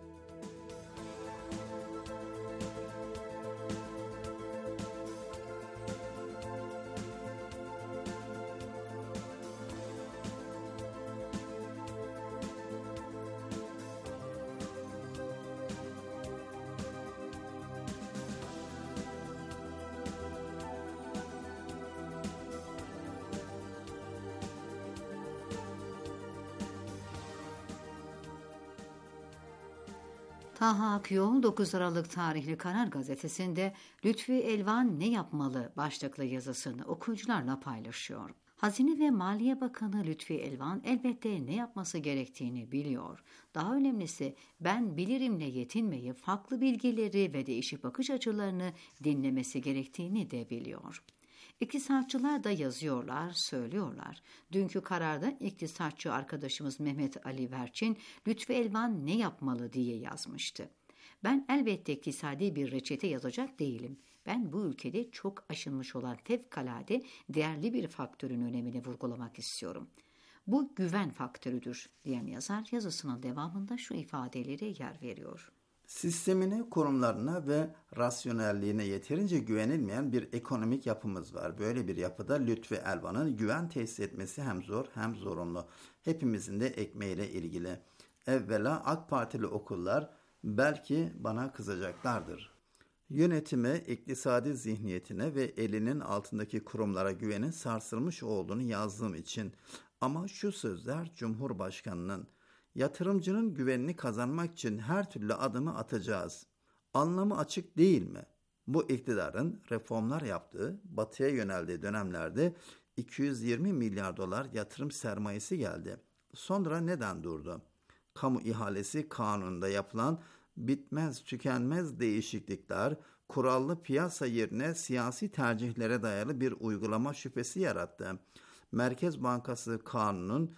Taha Akyol 9 Aralık tarihli Karar Gazetesi'nde Lütfi Elvan ne yapmalı başlıklı yazısını okuyucularla paylaşıyor. Hazine ve Maliye Bakanı Lütfi Elvan elbette ne yapması gerektiğini biliyor. Daha önemlisi ben bilirimle yetinmeyi, farklı bilgileri ve değişik bakış açılarını dinlemesi gerektiğini de biliyor. İktisatçılar da yazıyorlar, söylüyorlar. Dünkü kararda iktisatçı arkadaşımız Mehmet Ali Verçin, Lütfi Elvan ne yapmalı diye yazmıştı. Ben elbette iktisadi bir reçete yazacak değilim. Ben bu ülkede çok aşınmış olan fevkalade değerli bir faktörün önemini vurgulamak istiyorum. Bu güven faktörüdür diyen yazar yazısının devamında şu ifadeleri yer veriyor. Sistemine, kurumlarına ve rasyonelliğine yeterince güvenilmeyen bir ekonomik yapımız var. Böyle bir yapıda Lütfü Elvan'ın güven tesis etmesi hem zor hem zorunlu. Hepimizin de ekmeğiyle ilgili. Evvela AK Partili okullar belki bana kızacaklardır. Yönetime, iktisadi zihniyetine ve elinin altındaki kurumlara güvenin sarsılmış olduğunu yazdığım için. Ama şu sözler Cumhurbaşkanı'nın: yatırımcının güvenini kazanmak için her türlü adımı atacağız. Anlamı açık değil mi? Bu iktidarın reformlar yaptığı, batıya yöneldiği dönemlerde 220 milyar dolar yatırım sermayesi geldi. Sonra neden durdu? Kamu ihalesi kanununda yapılan bitmez tükenmez değişiklikler, kurallı piyasa yerine siyasi tercihlere dayalı bir uygulama şüphesi yarattı. Merkez Bankası kanunun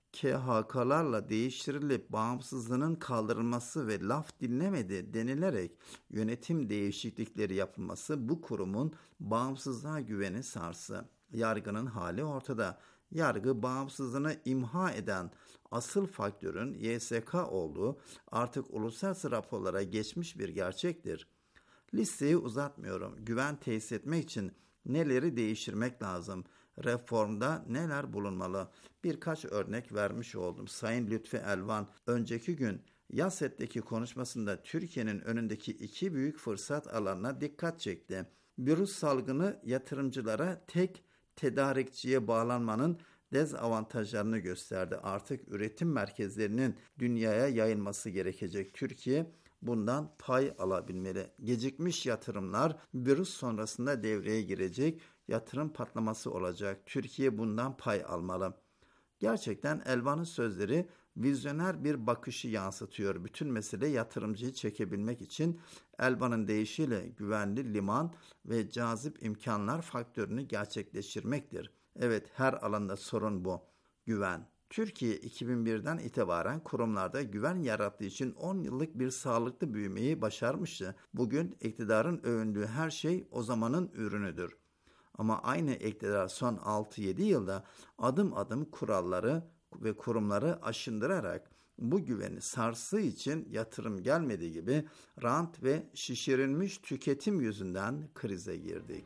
KHK'larla değiştirilip bağımsızlığının kaldırılması ve laf dinlemedi denilerek yönetim değişiklikleri yapılması bu kurumun bağımsızlığa güveni sarsı. Yargının hali ortada. Yargı bağımsızlığını imha eden asıl faktörün YSK olduğu artık uluslararası raporlara geçmiş bir gerçektir. Listeyi uzatmıyorum. Güven tesis etmek için neleri değiştirmek lazım? Reformda neler bulunmalı? Birkaç örnek vermiş oldum. Sayın Lütfü Elvan önceki gün Yaset'teki konuşmasında Türkiye'nin önündeki iki büyük fırsat alanına dikkat çekti. Virüs salgını yatırımcılara tek tedarikçiye bağlanmanın dezavantajlarını gösterdi. Artık üretim merkezlerinin dünyaya yayılması gerekecek. Türkiye bundan pay alabilmeli. Gecikmiş yatırımlar virüs sonrasında devreye girecek, yatırım patlaması olacak. Türkiye bundan pay almalı. Gerçekten Elvan'ın sözleri vizyoner bir bakışı yansıtıyor. Bütün mesele yatırımcıyı çekebilmek için Elvan'ın deyişiyle güvenli liman ve cazip imkanlar faktörünü gerçekleştirmektir. Evet, her alanda sorun bu. Güven. Türkiye 2001'den itibaren kurumlarda güven yarattığı için 10 yıllık bir sağlıklı büyümeyi başarmıştı. Bugün iktidarın övündüğü her şey o zamanın ürünüdür. Ama aynı iktidar son 6-7 yılda adım adım kuralları ve kurumları aşındırarak bu güveni sarstığı için yatırım gelmediği gibi rant ve şişirilmiş tüketim yüzünden krize girdik.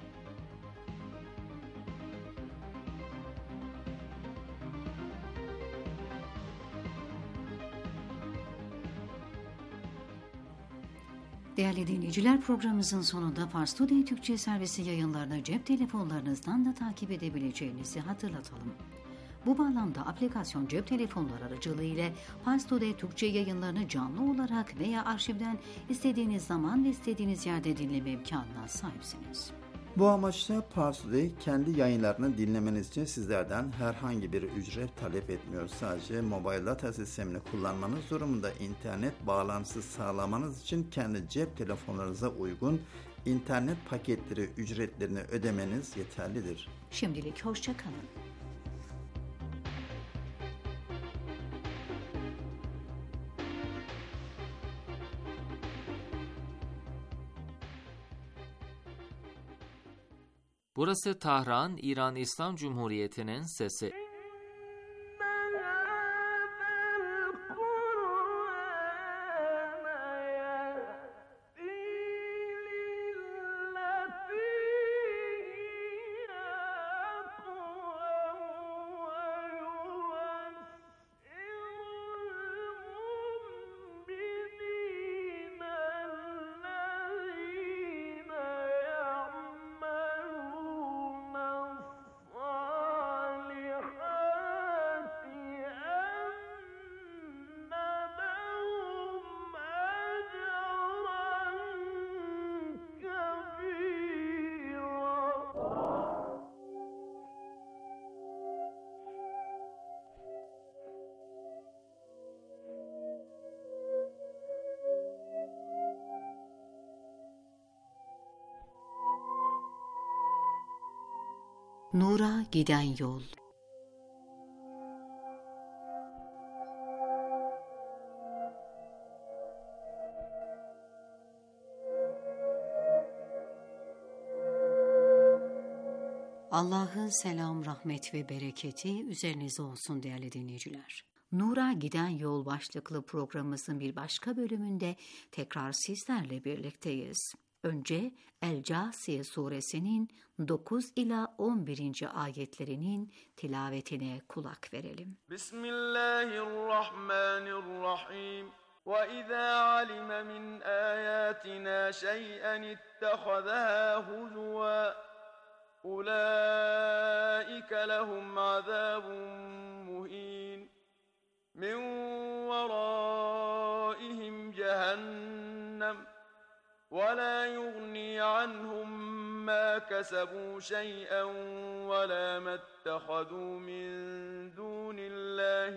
Değerli dinleyiciler, programımızın sonunda Fars Today Türkçe servisi yayınlarını cep telefonlarınızdan da takip edebileceğinizi hatırlatalım. Bu bağlamda aplikasyon cep telefonları aracılığıyla Fars Today Türkçe yayınlarını canlı olarak veya arşivden istediğiniz zaman ve istediğiniz yerde dinleme imkanına sahipsiniz. Bu amaçla Fars Today kendi yayınlarını dinlemeniz için sizlerden herhangi bir ücret talep etmiyor. Sadece mobil data sistemini kullanmanız durumunda internet bağlantısı sağlamanız için kendi cep telefonlarınıza uygun internet paketleri ücretlerini ödemeniz yeterlidir. Şimdilik hoşça kalın. Burası Tahran, İran İslam Cumhuriyeti'nin sesi. Nur'a giden yol. Allah'ın selam, rahmet ve bereketi üzerinize olsun değerli dinleyiciler. Nur'a Giden Yol başlıklı programımızın bir başka bölümünde tekrar sizlerle birlikteyiz. Önce El-Câsiye suresinin 9 ila 11. ayetlerinin tilavetine kulak verelim. Bismillahirrahmanirrahim. وَإِذَا عَلِمَ مِنْ آيَاتِنَا شَيْئًا اتَّخَذَهَا هُزُوًا أُولَٰئِكَ لَهُمْ عَذَابٌ مُّهِينٌ مِّن وَرَائِهِمْ جَهَنَّمُ وَلَا يُغْنِي عَنْهُم مَّا كَسَبُوا شَيْئًا وَلَا مَا اتَّخَذُوا مِن دُونِ اللَّهِ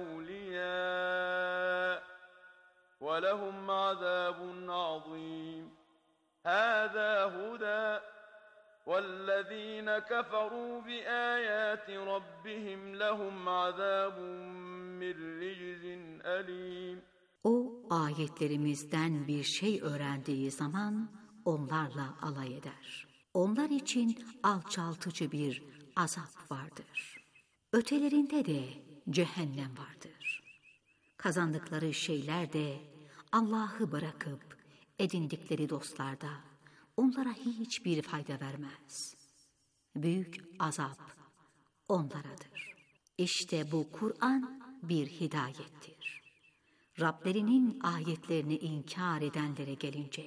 أَوْلِيَاءَ وَلَهُمْ عَذَابٌ عَظِيمٌ هَٰذَا هُدًى وَالَّذِينَ كَفَرُوا بِآيَاتِ رَبِّهِمْ لَهُمْ عَذَابٌ مِّن رِّجْزٍ أَلِيمٌ. O ayetlerimizden bir şey öğrendiği zaman onlarla alay eder. Onlar için alçaltıcı bir azap vardır. Ötelerinde de cehennem vardır. Kazandıkları şeyler de Allah'ı bırakıp edindikleri dostlarda onlara hiçbir fayda vermez. Büyük azap onlaradır. İşte bu Kur'an bir hidayettir. Rablerinin ayetlerini inkar edenlere gelince,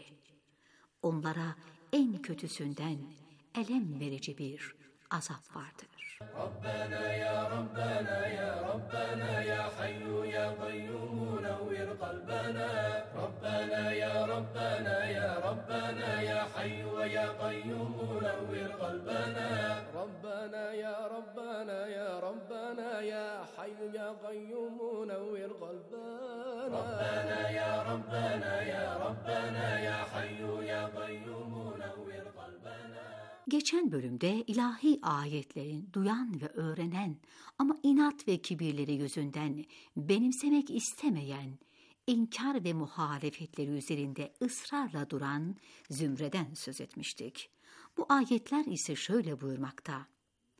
onlara en kötüsünden elem verici bir azap vardır. Rabbena ya Rabbena ya Rabbena ya Hayyu ya Kayyum nevvir kalbena. Rabbena ya Rabbena ya Rabbena ya Hayyu ya Kayyum nevvir kalbena. Rabbena ya Rabbena ya Rabbena ya Hayyu ya Kayyum nevvir kalbena. Rabbena ya Rabbena ya Rabbena ya Hayyu ya Kayyum nevvir kalbena. Geçen bölümde ilahi ayetlerin duyan ve öğrenen ama inat ve kibirleri yüzünden benimsemek istemeyen, inkar ve muhalefetleri üzerinde ısrarla duran zümreden söz etmiştik. Bu ayetler ise şöyle buyurmakta: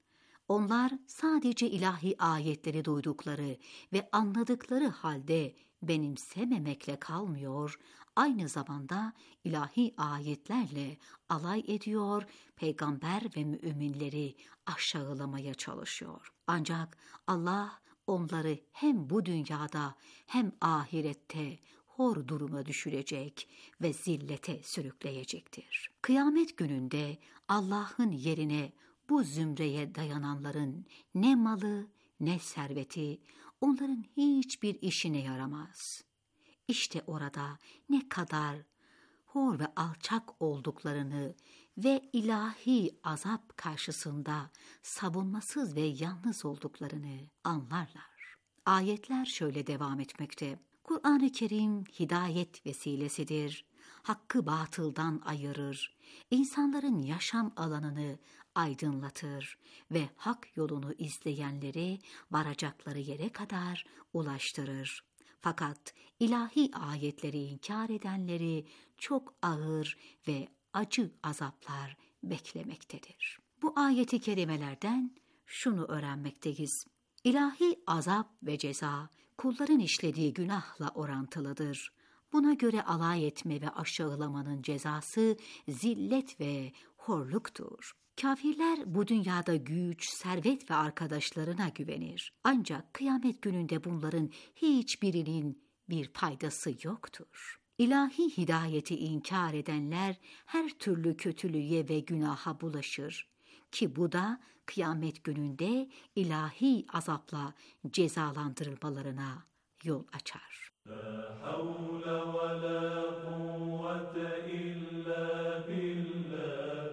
onlar sadece ilahi ayetleri duydukları ve anladıkları halde benimsememekle kalmıyor, aynı zamanda ilahi ayetlerle alay ediyor, peygamber ve müminleri aşağılamaya çalışıyor. Ancak Allah onları hem bu dünyada hem ahirette hor duruma düşürecek ve zillete sürükleyecektir. Kıyamet gününde Allah'ın yerine bu zümreye dayananların ne malı ne serveti onların hiçbir işine yaramaz. İşte orada ne kadar hor ve alçak olduklarını ve ilahi azap karşısında savunmasız ve yalnız olduklarını anlarlar. Ayetler şöyle devam etmekte: Kur'an-ı Kerim hidayet vesilesidir, hakkı batıldan ayırır, insanların yaşam alanını aydınlatır ve hak yolunu izleyenleri varacakları yere kadar ulaştırır. Fakat ilahi ayetleri inkar edenleri çok ağır ve acı azaplar beklemektedir. Bu ayeti kerimelerden şunu öğrenmekteyiz: İlahi azap ve ceza kulların işlediği günahla orantılıdır. Buna göre alay etme ve aşağılamanın cezası zillet ve horluktur. Kafirler bu dünyada güç, servet ve arkadaşlarına güvenir. Ancak kıyamet gününde bunların hiçbirinin bir faydası yoktur. İlahi hidayeti inkar edenler her türlü kötülüğe ve günaha bulaşır. Ki bu da kıyamet gününde ilahi azapla cezalandırılmalarına yol açar. La havle ve la kuvvete illa billah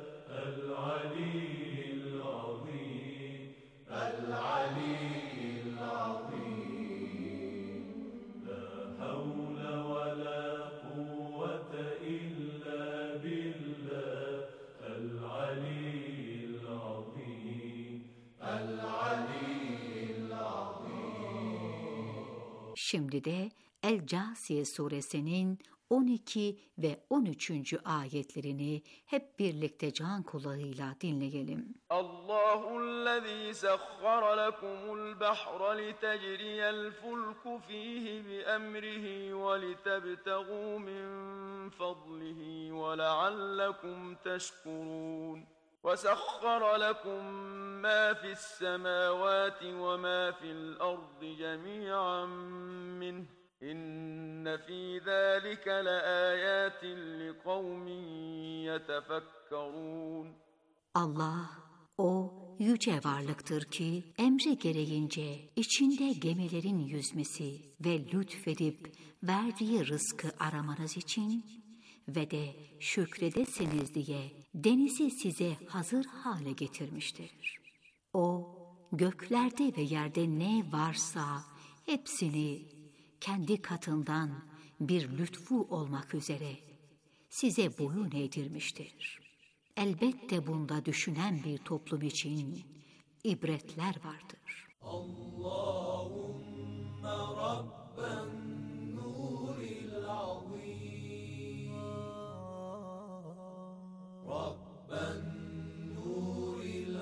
el-aliyyil azim. El-aliyyil azim. La havle ve la kuvvete illa billah el-aliyyil azim. El-aliyyil azim. Şimdi de El-Câsiye suresinin 12 ve 13. ayetlerini hep birlikte can kulağıyla dinleyelim. Allahu'llezî sahhara lekumul bahra litecriyel fulku fîhi bi'emrihi ve litebtegû min fadlihi ve leallekum teşkurûn. وَسَخَّرَ لَكُم مَّا فِي السَّمَاوَاتِ وَمَا فِي الْأَرْضِ جَمِيعًا مِّنْهُ إِنَّ فِي ذَلِكَ لَآيَاتٍ لِقَوْمٍ يَتَفَكَّرُونَ. Allah, o yüce varlıktır ki emri gereğince içinde gemilerin yüzmesi ve lütfedip verdiği rızkı aramanız için ve de şükredesiniz diye denizi size hazır hale getirmiştir. O, göklerde ve yerde ne varsa hepsini kendi katından bir lütfu olmak üzere size boyun eğdirmiştir. Elbette bunda düşünen bir toplum için ibretler vardır. Allahümme Rabben nuril azim. Rabben nuril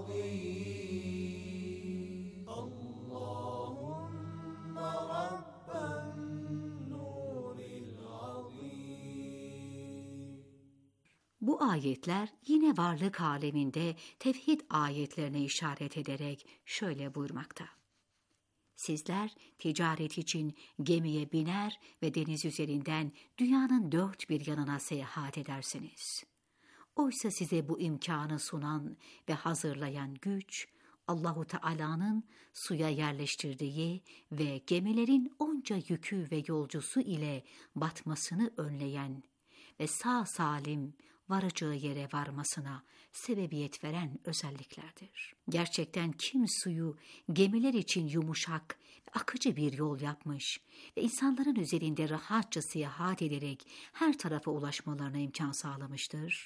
azim. Allahümme Rabben nuril azim. Bu ayetler yine varlık aleminde tevhid ayetlerine işaret ederek şöyle buyurmakta. Sizler ticaret için gemiye biner ve deniz üzerinden dünyanın dört bir yanına seyahat edersiniz. Oysa size bu imkanı sunan ve hazırlayan güç, Allahu Teala'nın suya yerleştirdiği ve gemilerin onca yükü ve yolcusu ile batmasını önleyen ve sağ salim varacağı yere varmasına sebebiyet veren özelliklerdir. Gerçekten kim suyu gemiler için yumuşak ve akıcı bir yol yapmış ve insanların üzerinde rahatça seyahat ederek her tarafa ulaşmalarına imkan sağlamıştır?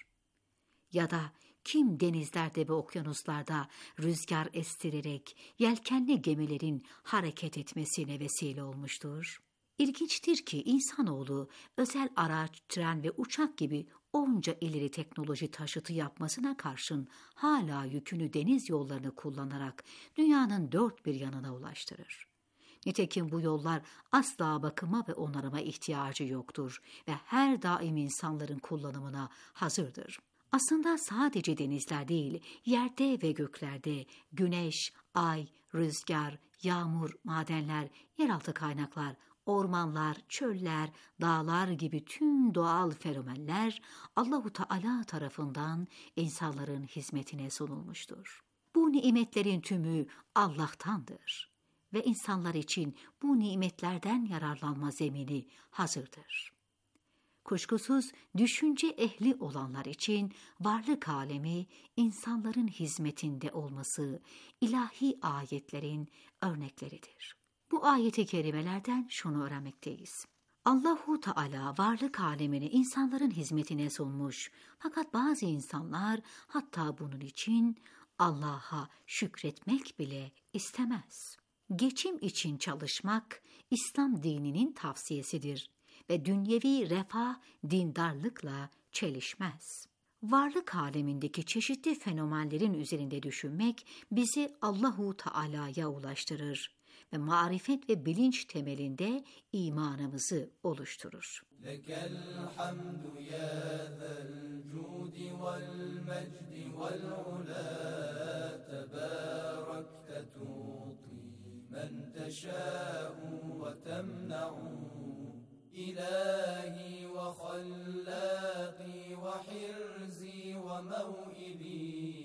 Ya da kim denizlerde ve okyanuslarda rüzgar estirerek yelkenli gemilerin hareket etmesine vesile olmuştur? İlginçtir ki insanoğlu özel araç, tren ve uçak gibi onca ileri teknoloji taşıtı yapmasına karşın hala yükünü deniz yollarını kullanarak dünyanın dört bir yanına ulaştırır. Nitekim bu yollar asla bakıma ve onarıma ihtiyacı yoktur ve her daim insanların kullanımına hazırdır. Aslında sadece denizler değil, yerde ve göklerde güneş, ay, rüzgar, yağmur, madenler, yeraltı kaynaklar, ormanlar, çöller, dağlar gibi tüm doğal fenomenler Allahu Teala tarafından insanların hizmetine sunulmuştur. Bu nimetlerin tümü Allah'tandır ve insanlar için bu nimetlerden yararlanma zemini hazırdır. Kuşkusuz düşünce ehli olanlar için varlık alemi insanların hizmetinde olması ilahi ayetlerin örnekleridir. Bu ayet-i kerimelerden şunu öğrenmekteyiz. Allahu Teala varlık alemini insanların hizmetine sunmuş. Fakat bazı insanlar hatta bunun için Allah'a şükretmek bile istemez. Geçim için çalışmak İslam dininin tavsiyesidir ve dünyevi refah dindarlıkla çelişmez. Varlık alemindeki çeşitli fenomenlerin üzerinde düşünmek bizi Allahu Teala'ya ulaştırır ve marifet ve bilinç temelinde imanımızı oluşturur. Lekel hamdu ya zel cudi vel mecdi vel ula tebarakte tuti men teşâ'u ve temna'u İlahi ve khallâqi ve hirzi ve mev'ili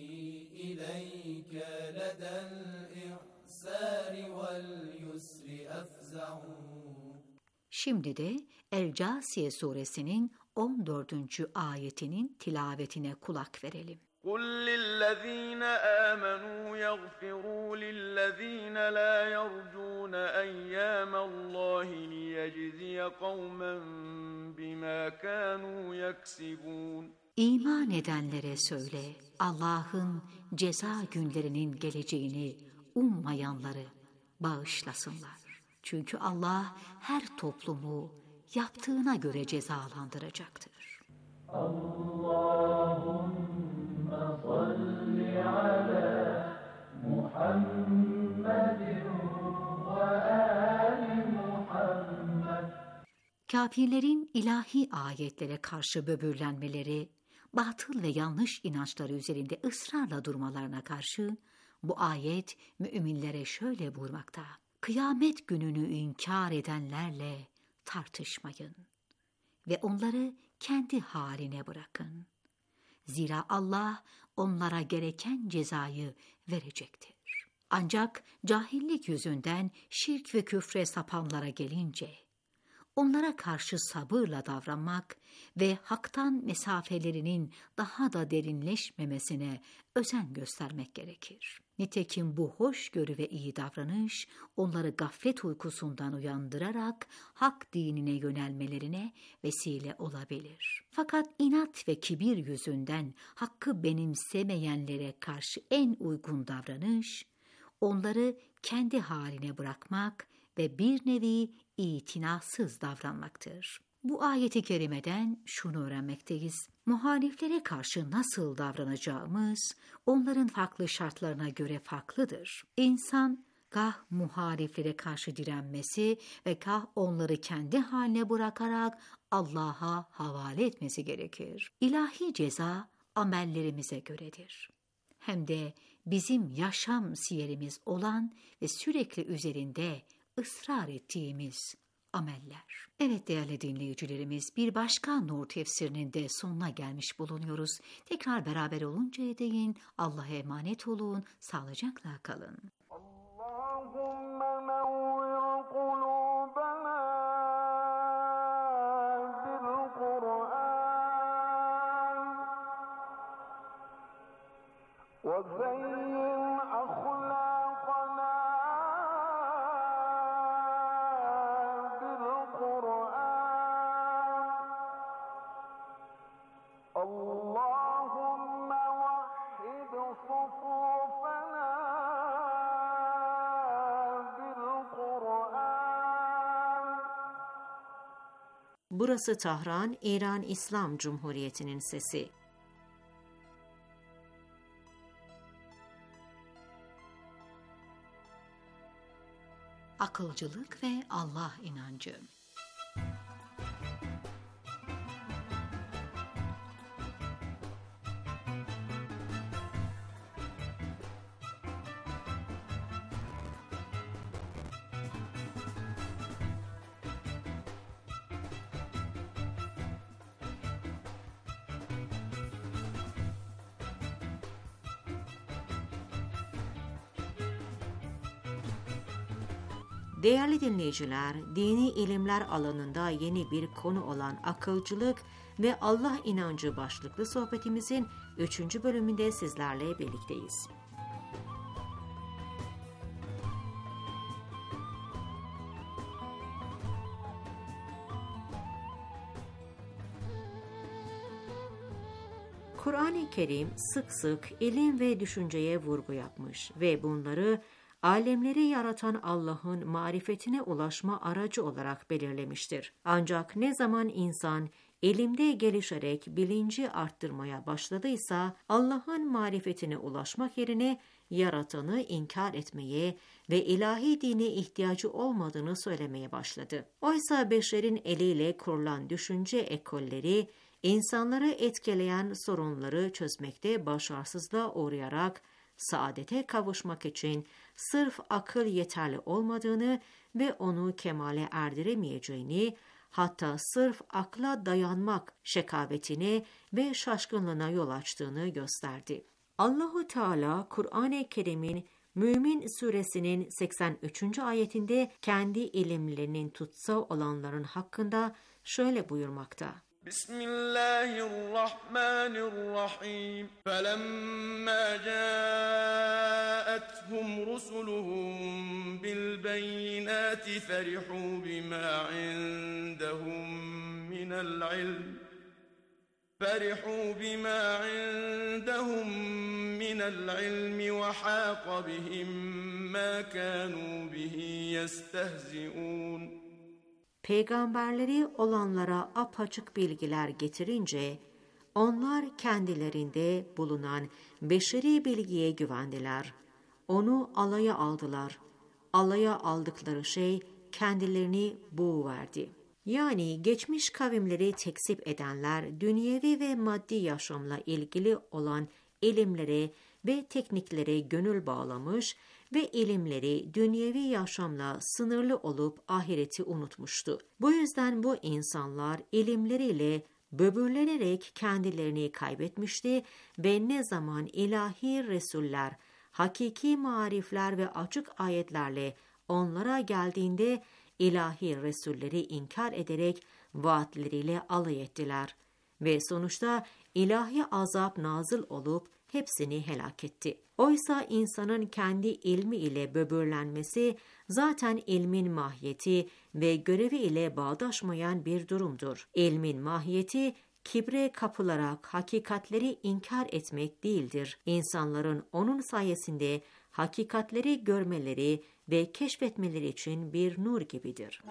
ileyke ledel i'sâri vel yusri efza'u. Şimdi de El-Câsiye suresinin 14. ayetinin tilavetine kulak verelim. قُلْ لِلَّذ۪ينَ آمَنُوا يَغْفِرُوا لِلَّذ۪ينَ لَا يَرْجُونَ أَيَّامَ اللّٰهِ لِيَجْزِيَ قَوْمًا بِمَا كَانُوا يَكْسِبُونَ. İman edenlere söyle, Allah'ın ceza günlerinin geleceğini ummayanları bağışlasınlar. Çünkü Allah her toplumu yaptığına göre cezalandıracaktır. Allahümme salli ala Muhammedin ve ali Muhammed. Kafirlerin ilahi ayetlere karşı böbürlenmeleri, batıl ve yanlış inançları üzerinde ısrarla durmalarına karşı bu ayet müminlere şöyle buyurmakta: Kıyamet gününü inkar edenlerle tartışmayın ve onları kendi haline bırakın. Zira Allah onlara gereken cezayı verecektir. Ancak cahillik yüzünden şirk ve küfre sapanlara gelince, onlara karşı sabırla davranmak ve haktan mesafelerinin daha da derinleşmemesine özen göstermek gerekir. Nitekim bu hoşgörü ve iyi davranış onları gaflet uykusundan uyandırarak hak dinine yönelmelerine vesile olabilir. Fakat inat ve kibir yüzünden hakkı benimsemeyenlere karşı en uygun davranış, onları kendi haline bırakmak ve bir nevi itinasız davranmaktır. Bu ayeti kerimeden şunu öğrenmekteyiz: muhaliflere karşı nasıl davranacağımız onların farklı şartlarına göre farklıdır. İnsan kah muhaliflere karşı direnmesi ve kah onları kendi haline bırakarak Allah'a havale etmesi gerekir. İlahi ceza amellerimize göredir. Hem de bizim yaşam siyerimiz olan ve sürekli üzerinde ısrar ettiğimiz ameller. Evet değerli dinleyicilerimiz, bir başka Nur tefsirinin de sonuna gelmiş bulunuyoruz. Tekrar beraber oluncaya değin Allah'a emanet olun, sağlıcakla kalın. Allahümme nevvir kulubena bil Kur'an ve zeyyin ahlakana bil Kur'an. Allahümme vahhid sufufena bil Kur'an. Burası Tahran, İran İslam Cumhuriyeti'nin sesi. Akılcılık ve Allah inancı. Değerli dinleyiciler, dini ilimler alanında yeni bir konu olan akılcılık ve Allah inancı başlıklı sohbetimizin 3. bölümünde sizlerle birlikteyiz. Kur'an-ı Kerim sık sık ilim ve düşünceye vurgu yapmış ve bunları alemleri yaratan Allah'ın marifetine ulaşma aracı olarak belirlemiştir. Ancak ne zaman insan ilimde gelişerek bilinci arttırmaya başladıysa Allah'ın marifetine ulaşmak yerine yaratanı inkar etmeye ve ilahi dine ihtiyacı olmadığını söylemeye başladı. Oysa beşerin eliyle kurulan düşünce ekolleri insanları etkileyen sorunları çözmekte başarısızlığa uğrayarak saadete kavuşmak için sırf akıl yeterli olmadığını ve onu kemale erdiremeyeceğini, hatta sırf akla dayanmak şekavetine ve şaşkınlığına yol açtığını gösterdi. Allahu Teala Kur'an-ı Kerim'in Mümin suresinin 83. ayetinde kendi ilimlerinin tutsal olanların hakkında şöyle buyurmakta: Bismillahirrahmanirrahim. Felemma ca'atuhum rusuluhum bil beyinati ferihu bima indahum minel ilm. فرحوا بما عندهم من العلم وحاق بهم ما كانوا به يستهزئون. Peygamberleri olanlara apaçık bilgiler getirince, onlar kendilerinde bulunan beşeri bilgiye güvendiler. Onu alaya aldılar. Alaya aldıkları şey kendilerini boğuverdi. Yani geçmiş kavimleri tekzip edenler, dünyevi ve maddi yaşamla ilgili olan ilimlere ve tekniklere gönül bağlamış ve ilimleri dünyevi yaşamla sınırlı olup ahireti unutmuştu. Bu yüzden bu insanlar ilimleriyle böbürlenerek kendilerini kaybetmişti ve ne zaman ilahi resuller, hakiki marifler ve açık ayetlerle onlara geldiğinde ilahi resulleri inkar ederek vaatleriyle alay ettiler ve sonuçta ilahi azap nazil olup hepsini helak etti. Oysa insanın kendi ilmi ile böbürlenmesi zaten ilmin mahiyeti ve görevi ile bağdaşmayan bir durumdur. İlmin mahiyeti kibre kapılarak hakikatleri inkar etmek değildir. İnsanların onun sayesinde hakikatleri görmeleri ve keşfetmeleri için bir nur gibidir.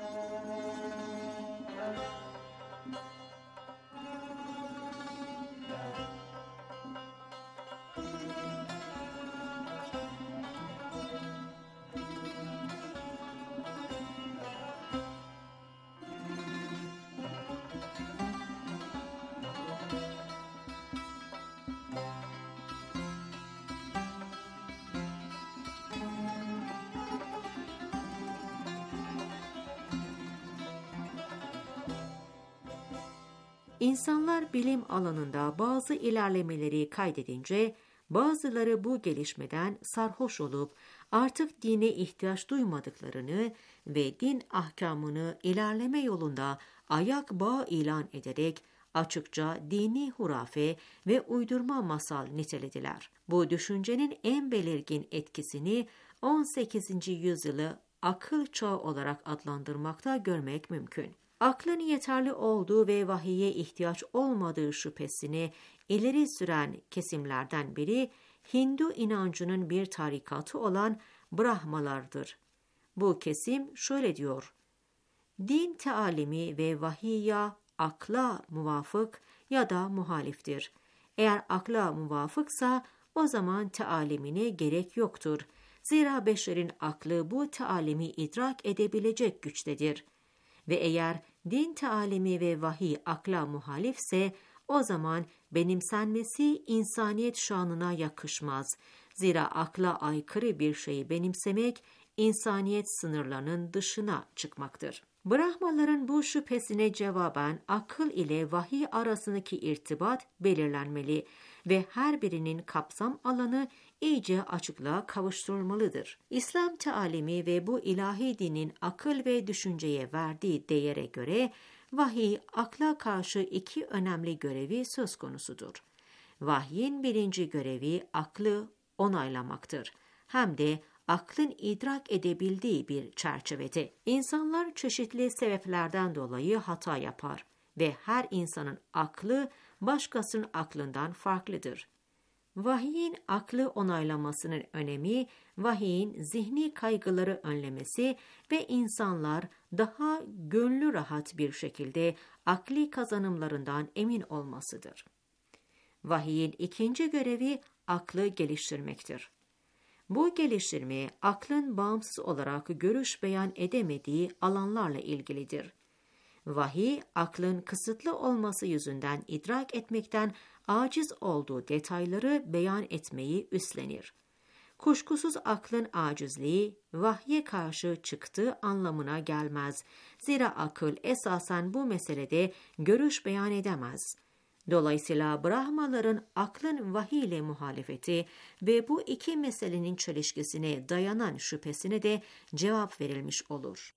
İnsanlar bilim alanında bazı ilerlemeleri kaydedince, bazıları bu gelişmeden sarhoş olup artık dine ihtiyaç duymadıklarını ve din ahkamını ilerleme yolunda ayak bağı ilan ederek açıkça dini hurafe ve uydurma masal nitelediler. Bu düşüncenin en belirgin etkisini 18. yüzyılı akıl çağı olarak adlandırmakta görmek mümkün. Aklın yeterli olduğu ve vahiye ihtiyaç olmadığı şüphesini ileri süren kesimlerden biri Hindu inancının bir tarikatı olan Brahmalardır. Bu kesim şöyle diyor: din tealimi ve vahiy akla muvafık ya da muhaliftir. Eğer akla muvafıksa o zaman tealimine gerek yoktur. Zira beşerin aklı bu tealimi idrak edebilecek güçtedir. Ve eğer din tealimi ve vahiy akla muhalifse o zaman benimsenmesi insaniyet şanına yakışmaz. Zira akla aykırı bir şeyi benimsemek insaniyet sınırlarının dışına çıkmaktır. Brahmaların bu şüphesine cevaben akıl ile vahiy arasındaki irtibat belirlenmeli ve her birinin kapsam alanı iyice açıklığa kavuşturulmalıdır. İslam tealimi ve bu ilahi dinin akıl ve düşünceye verdiği değere göre vahiy akla karşı iki önemli görevi söz konusudur. Vahyin birinci görevi aklı onaylamaktır. Hem de aklın idrak edebildiği bir çerçevede. İnsanlar çeşitli sebeplerden dolayı hata yapar ve her insanın aklı başkasının aklından farklıdır. Vahyin aklı onaylamasının önemi, vahyin zihni kaygıları önlemesi ve insanlar daha gönlü rahat bir şekilde akli kazanımlarından emin olmasıdır. Vahyin ikinci görevi aklı geliştirmektir. Bu geliştirme aklın bağımsız olarak görüş beyan edemediği alanlarla ilgilidir. Vahiy, aklın kısıtlı olması yüzünden idrak etmekten aciz olduğu detayları beyan etmeyi üstlenir. Kuşkusuz aklın acizliği, vahye karşı çıktığı anlamına gelmez. Zira akıl esasen bu meselede görüş beyan edemez. Dolayısıyla Brahmaların aklın vahiy ile muhalefeti ve bu iki meselenin çelişkisine dayanan şüphesine de cevap verilmiş olur.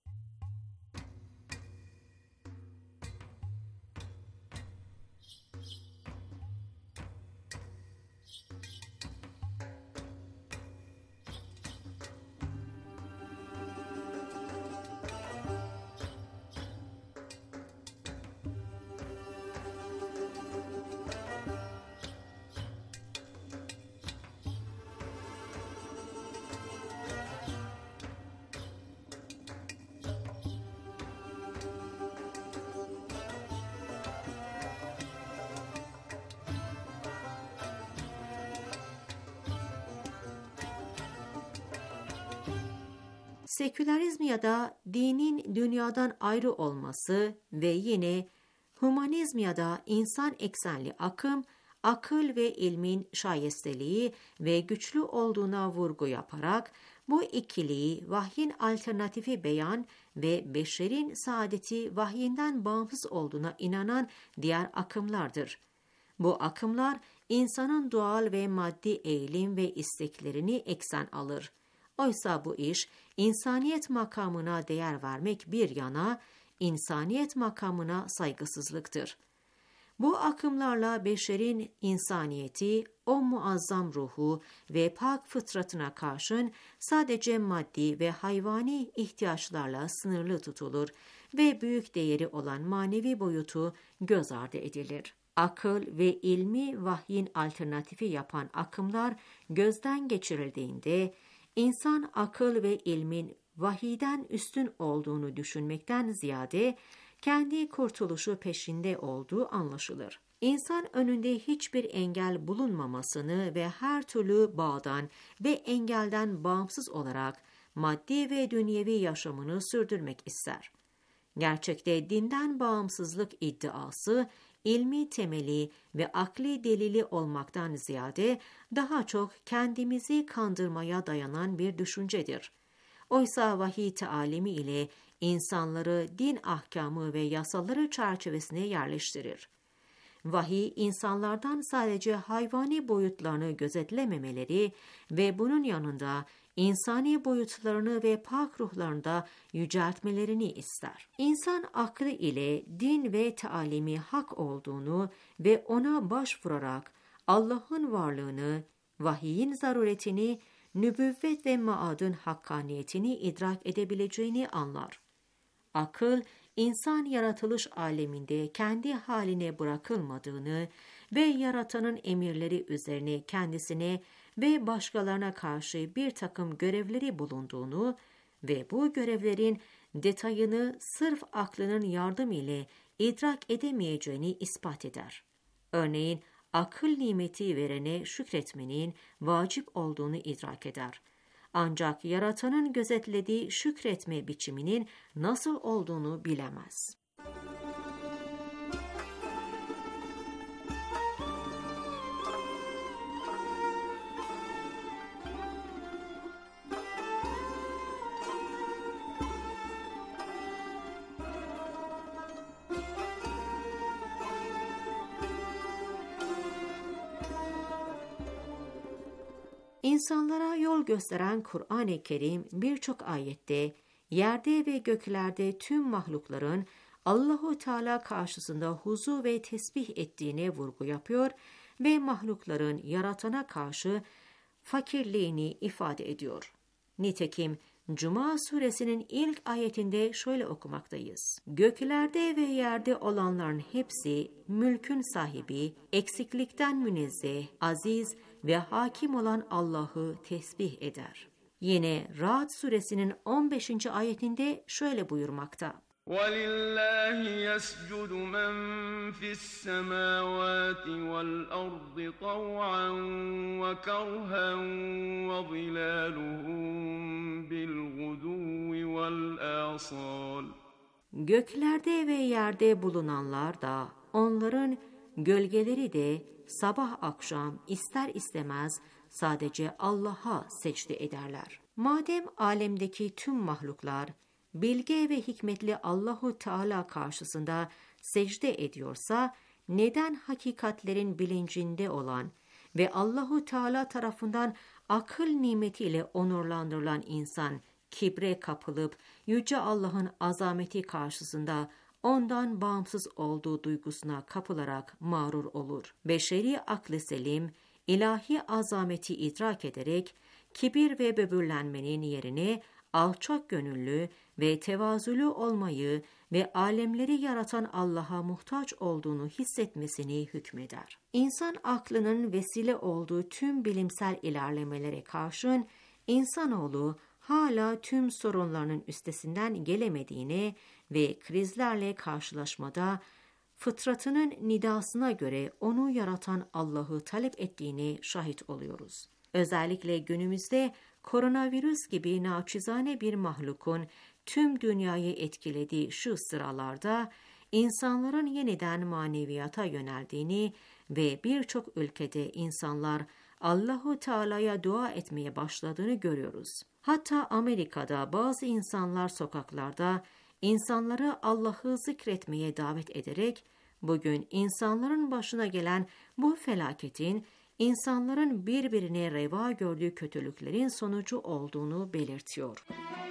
sekülerizm ya da dinin dünyadan ayrı olması ve yine humanizm ya da insan eksenli akım, akıl ve ilmin şayesteliği ve güçlü olduğuna vurgu yaparak bu ikiliyi vahyin alternatifi beyan ve beşerin saadeti vahyinden bağımsız olduğuna inanan diğer akımlardır. Bu akımlar insanın doğal ve maddi eğilim ve isteklerini eksen alır. Oysa bu iş insaniyet makamına değer vermek bir yana, insaniyet makamına saygısızlıktır. Bu akımlarla beşerin insaniyeti, o muazzam ruhu ve pak fıtratına karşın sadece maddi ve hayvani ihtiyaçlarla sınırlı tutulur ve büyük değeri olan manevi boyutu göz ardı edilir. Akıl ve ilmi vahyin alternatifi yapan akımlar gözden geçirildiğinde, insan akıl ve ilmin vahiyden üstün olduğunu düşünmekten ziyade, kendi kurtuluşu peşinde olduğu anlaşılır. İnsan önünde hiçbir engel bulunmamasını ve her türlü bağdan ve engelden bağımsız olarak maddi ve dünyevi yaşamını sürdürmek ister. Gerçekte dinden bağımsızlık iddiası, ilmi temeli ve akli delili olmaktan ziyade daha çok kendimizi kandırmaya dayanan bir düşüncedir. Oysa vahiy tealimi ile insanları din ahkamı ve yasaları çerçevesine yerleştirir. Vahiy, insanlardan sadece hayvani boyutlarını gözetlememeleri ve bunun yanında insani boyutlarını ve pak ruhlarını da yüceltmelerini ister. İnsan aklı ile din ve tealimi hak olduğunu ve ona başvurarak Allah'ın varlığını, vahyin zaruretini, nübüvvet ve maadın hakkaniyetini idrak edebileceğini anlar. Akıl, insan yaratılış aleminde kendi haline bırakılmadığını ve yaratanın emirleri üzerine kendisine ve başkalarına karşı bir takım görevleri bulunduğunu ve bu görevlerin detayını sırf aklının yardımı ile idrak edemeyeceğini ispat eder. Örneğin, akıl nimeti verene şükretmenin vacip olduğunu idrak eder. Ancak yaratanın gözetlediği şükretme biçiminin nasıl olduğunu bilemez. İnsanlara yol gösteren Kur'an-ı Kerim birçok ayette yerde ve göklerde tüm mahlukların Allahu Teala karşısında huzu ve tesbih ettiğine vurgu yapıyor ve mahlukların yaratana karşı fakirliğini ifade ediyor. Nitekim Cuma suresinin ilk ayetinde şöyle okumaktayız. Göklerde ve yerde olanların hepsi mülkün sahibi, eksiklikten münezzeh, aziz ve hakim olan Allah'ı tesbih eder. Yine Ra'd suresinin 15. ayetinde şöyle buyurmakta. وَلِلَّهِ يَسْجُدُ مَنْ فِي السَّمَاوَاتِ وَالْأَرْضِ طَوْعًا وَكَرْهًا وَظِلَالُهُمْ بِالْغُدُوِّ وَالْآصَالِ. Göklerde ve yerde bulunanlar da, onların gölgeleri de sabah akşam ister istemez sadece Allah'a secde ederler. Madem alemdeki tüm mahluklar bilge ve hikmetli Allahu Teala karşısında secde ediyorsa, neden hakikatlerin bilincinde olan ve Allahu Teala tarafından akıl nimetiyle onurlandırılan insan kibre kapılıp yüce Allah'ın azameti karşısında ondan bağımsız olduğu duygusuna kapılarak mağrur olur? Beşeri aklı selim, ilahi azameti idrak ederek kibir ve böbürlenmenin yerine alçak gönüllü ve tevazulu olmayı ve alemleri yaratan Allah'a muhtaç olduğunu hissetmesini hükmeder. İnsan aklının vesile olduğu tüm bilimsel ilerlemelere karşın insanoğlu hala tüm sorunlarının üstesinden gelemediğine ve krizlerle karşılaşmada fıtratının nidasına göre onu yaratan Allah'ı talep ettiğine şahit oluyoruz. Özellikle günümüzde koronavirüs gibi naçizane bir mahlukun tüm dünyayı etkilediği şu sıralarda insanların yeniden maneviyata yöneldiğini ve birçok ülkede insanlar Allahu Teala'ya dua etmeye başladığını görüyoruz. Hatta Amerika'da bazı insanlar sokaklarda insanları Allah'ı zikretmeye davet ederek bugün insanların başına gelen bu felaketin insanların birbirine reva gördüğü kötülüklerin sonucu olduğunu belirtiyor.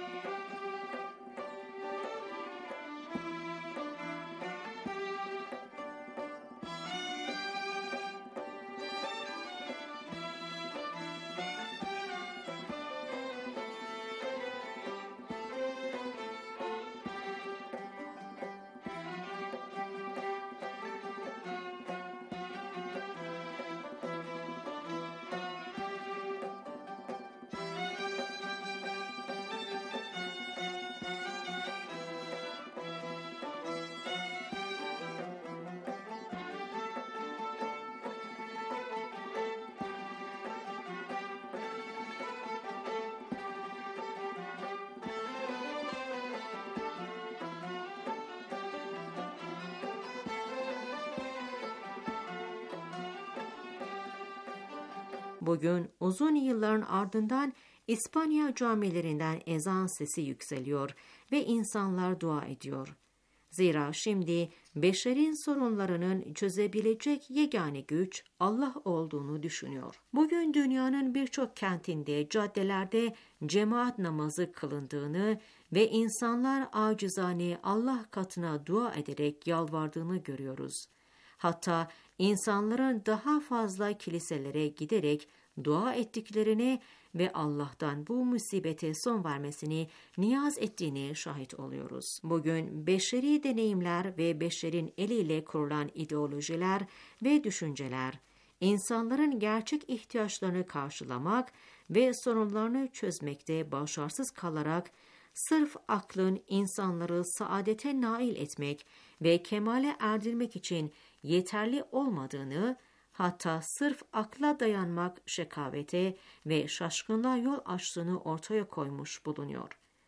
Bugün uzun yılların ardından İspanya camilerinden ezan sesi yükseliyor ve insanlar dua ediyor. Zira şimdi beşerin sorunlarının çözebilecek yegane güç Allah olduğunu düşünüyor. Bugün dünyanın birçok kentinde, caddelerde cemaat namazı kılındığını ve insanlar acizane Allah katına dua ederek yalvardığını görüyoruz. Hatta insanların daha fazla kiliselere giderek dua ettiklerini ve Allah'tan bu musibete son vermesini niyaz ettiğine şahit oluyoruz. Bugün beşeri deneyimler ve beşerin eliyle kurulan ideolojiler ve düşünceler, insanların gerçek ihtiyaçlarını karşılamak ve sorunlarını çözmekte başarısız kalarak, sırf aklın insanları saadete nail etmek ve kemale erdirmek için yeterli olmadığını, hatta sırf akla dayanmak şekavete ve şaşkınlığa yol açtığını ortaya koymuş bulunuyor.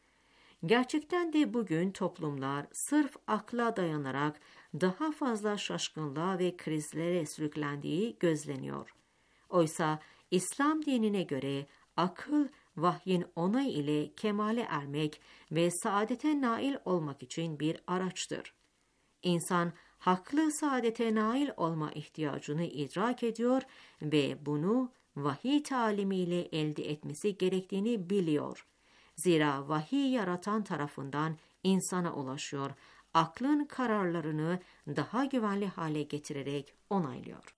Gerçekten de bugün toplumlar sırf akla dayanarak daha fazla şaşkınlığa ve krizlere sürüklendiği gözleniyor. Oysa İslam dinine göre akıl, vahyin onayı ile kemale ermek ve saadete nail olmak için bir araçtır. İnsan, haklı saadete nail olma ihtiyacını idrak ediyor ve bunu vahiy talimiyle elde etmesi gerektiğini biliyor. Zira vahiy yaratan tarafından insana ulaşıyor, aklın kararlarını daha güvenli hale getirerek onaylıyor.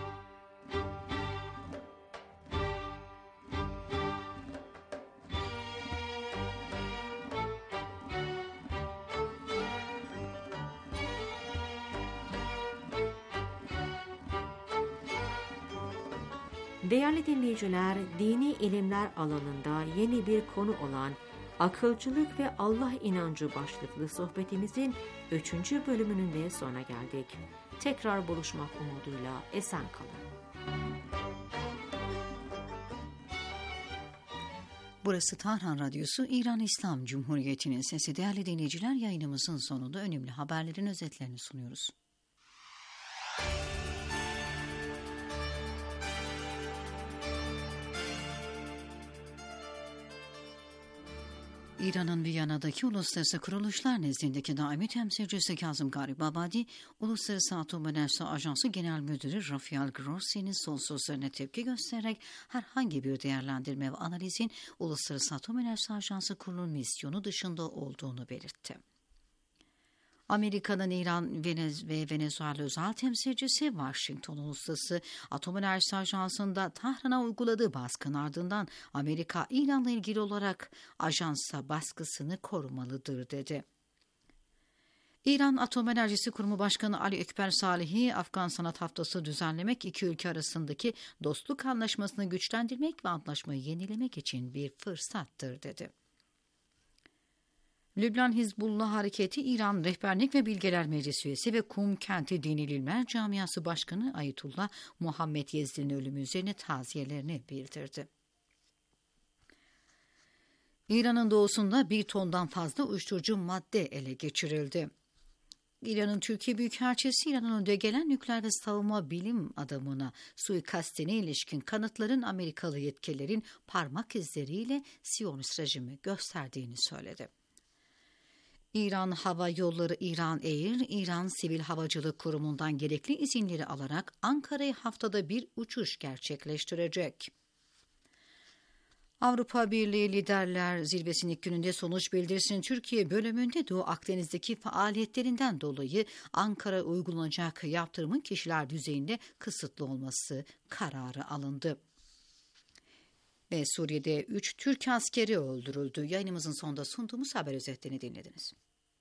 Değerli dinleyiciler, dini ilimler alanında yeni bir konu olan akılcılık ve Allah inancı başlıklı sohbetimizin 3. bölümünün de sonuna geldik. Tekrar buluşmak umuduyla esen kalın. Burası Tahran Radyosu, İran İslam Cumhuriyeti'nin sesi. Değerli dinleyiciler, yayınımızın sonunda önemli haberlerin özetlerini sunuyoruz. İran'ın Viyana'daki uluslararası kuruluşlar nezdindeki daimi temsilcisi Kazım Garibabadi, Uluslararası Atom Enerjisi Ajansı Genel Müdürü Rafael Grossi'nin son sözlerine tepki göstererek herhangi bir değerlendirme ve analizin Uluslararası Atom Enerjisi Ajansı Kurulu'nun misyonu dışında olduğunu belirtti. Amerika'nın İran ve Venezuela özel temsilcisi Washington Uluslararası Atom Enerjisi Ajansı'nda Tahran'a uyguladığı baskının ardından Amerika İran'la ilgili olarak ajansa baskısını korumalıdır dedi. İran Atom Enerjisi Kurumu Başkanı Ali Ekber Salehi, Afgan Sanat Haftası düzenlemek, iki ülke arasındaki dostluk anlaşmasını güçlendirmek ve antlaşmayı yenilemek için bir fırsattır dedi. Lübnan Hizbullah Hareketi, İran Rehberlik ve Bilgeler Meclisi üyesi ve Kum Kenti Dini İlimler Camiası Başkanı Ayetullah Muhammed Yezdi'nin ölümü üzerine taziyelerini bildirdi. İran'ın doğusunda 1 tondan fazla uyuşturucu madde ele geçirildi. İran'ın Türkiye Büyükelçisi, İran'ın önde gelen nükleer ve savunma bilim adamına suikastine ilişkin kanıtların Amerikalı yetkililerin parmak izleriyle Siyonist rejimi gösterdiğini söyledi. İran Hava Yolları İran Air, İran Sivil Havacılık Kurumu'ndan gerekli izinleri alarak Ankara'ya haftada bir uçuş gerçekleştirecek. Avrupa Birliği Liderler Zirvesi'nin ilk gününde sonuç bildirisinin Türkiye bölümünde Doğu Akdeniz'deki faaliyetlerinden dolayı Ankara uygulanacak yaptırımın kişiler düzeyinde kısıtlı olması kararı alındı. Ve Suriye'de 3 Türk askeri öldürüldü. Yayınımızın sonunda sunduğumuz haber özetlerini dinlediniz.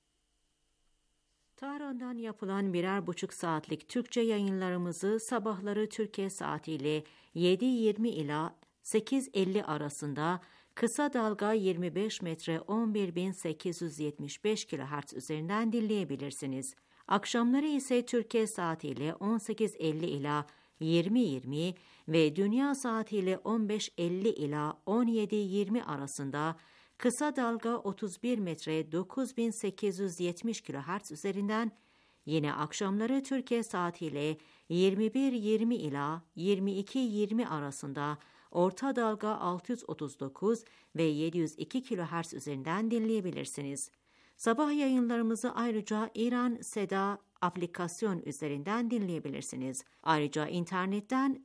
Tahran'dan yapılan 1,5 saatlik Türkçe yayınlarımızı sabahları Türkiye saatiyle 7:20 ila 8:50 arasında kısa dalga 25 metre 11.875 kHz üzerinden dinleyebilirsiniz. Akşamları ise Türkiye saatiyle 18:50 ila 20:20 ve dünya saatiyle 15:50 ila 17:20 arasında kısa dalga 31 metre 9870 kHz üzerinden, yine akşamları Türkiye saatiyle 21:20 ila 22:20 arasında orta dalga 639 ve 702 kHz üzerinden dinleyebilirsiniz. Sabah yayınlarımızı ayrıca İran Seda aplikasyon üzerinden dinleyebilirsiniz. Ayrıca internetten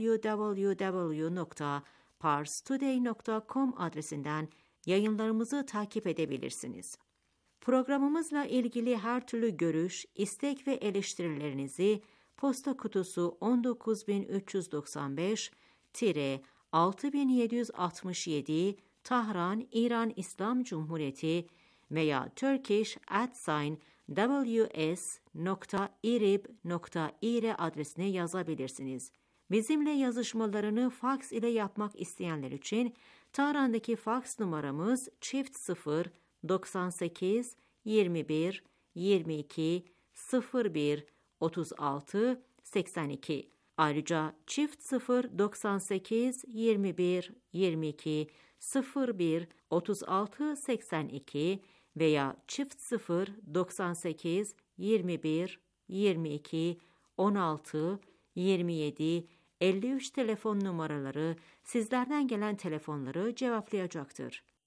www.parstoday.com adresinden yayınlarımızı takip edebilirsiniz. Programımızla ilgili her türlü görüş, istek ve eleştirilerinizi posta kutusu 19395-6767 Tahran, İran İslam Cumhuriyeti veya turkish@ws.irib.ir adresine yazabilirsiniz. Bizimle yazışmalarını faks ile yapmak isteyenler için Tahran'daki faks numaramız +0 98 21 22 01 36 82. Ayrıca +0 98 21 22 01 36 82 veya +0 98 21 22 16 27 53 telefon numaraları sizlerden gelen telefonları cevaplayacaktır.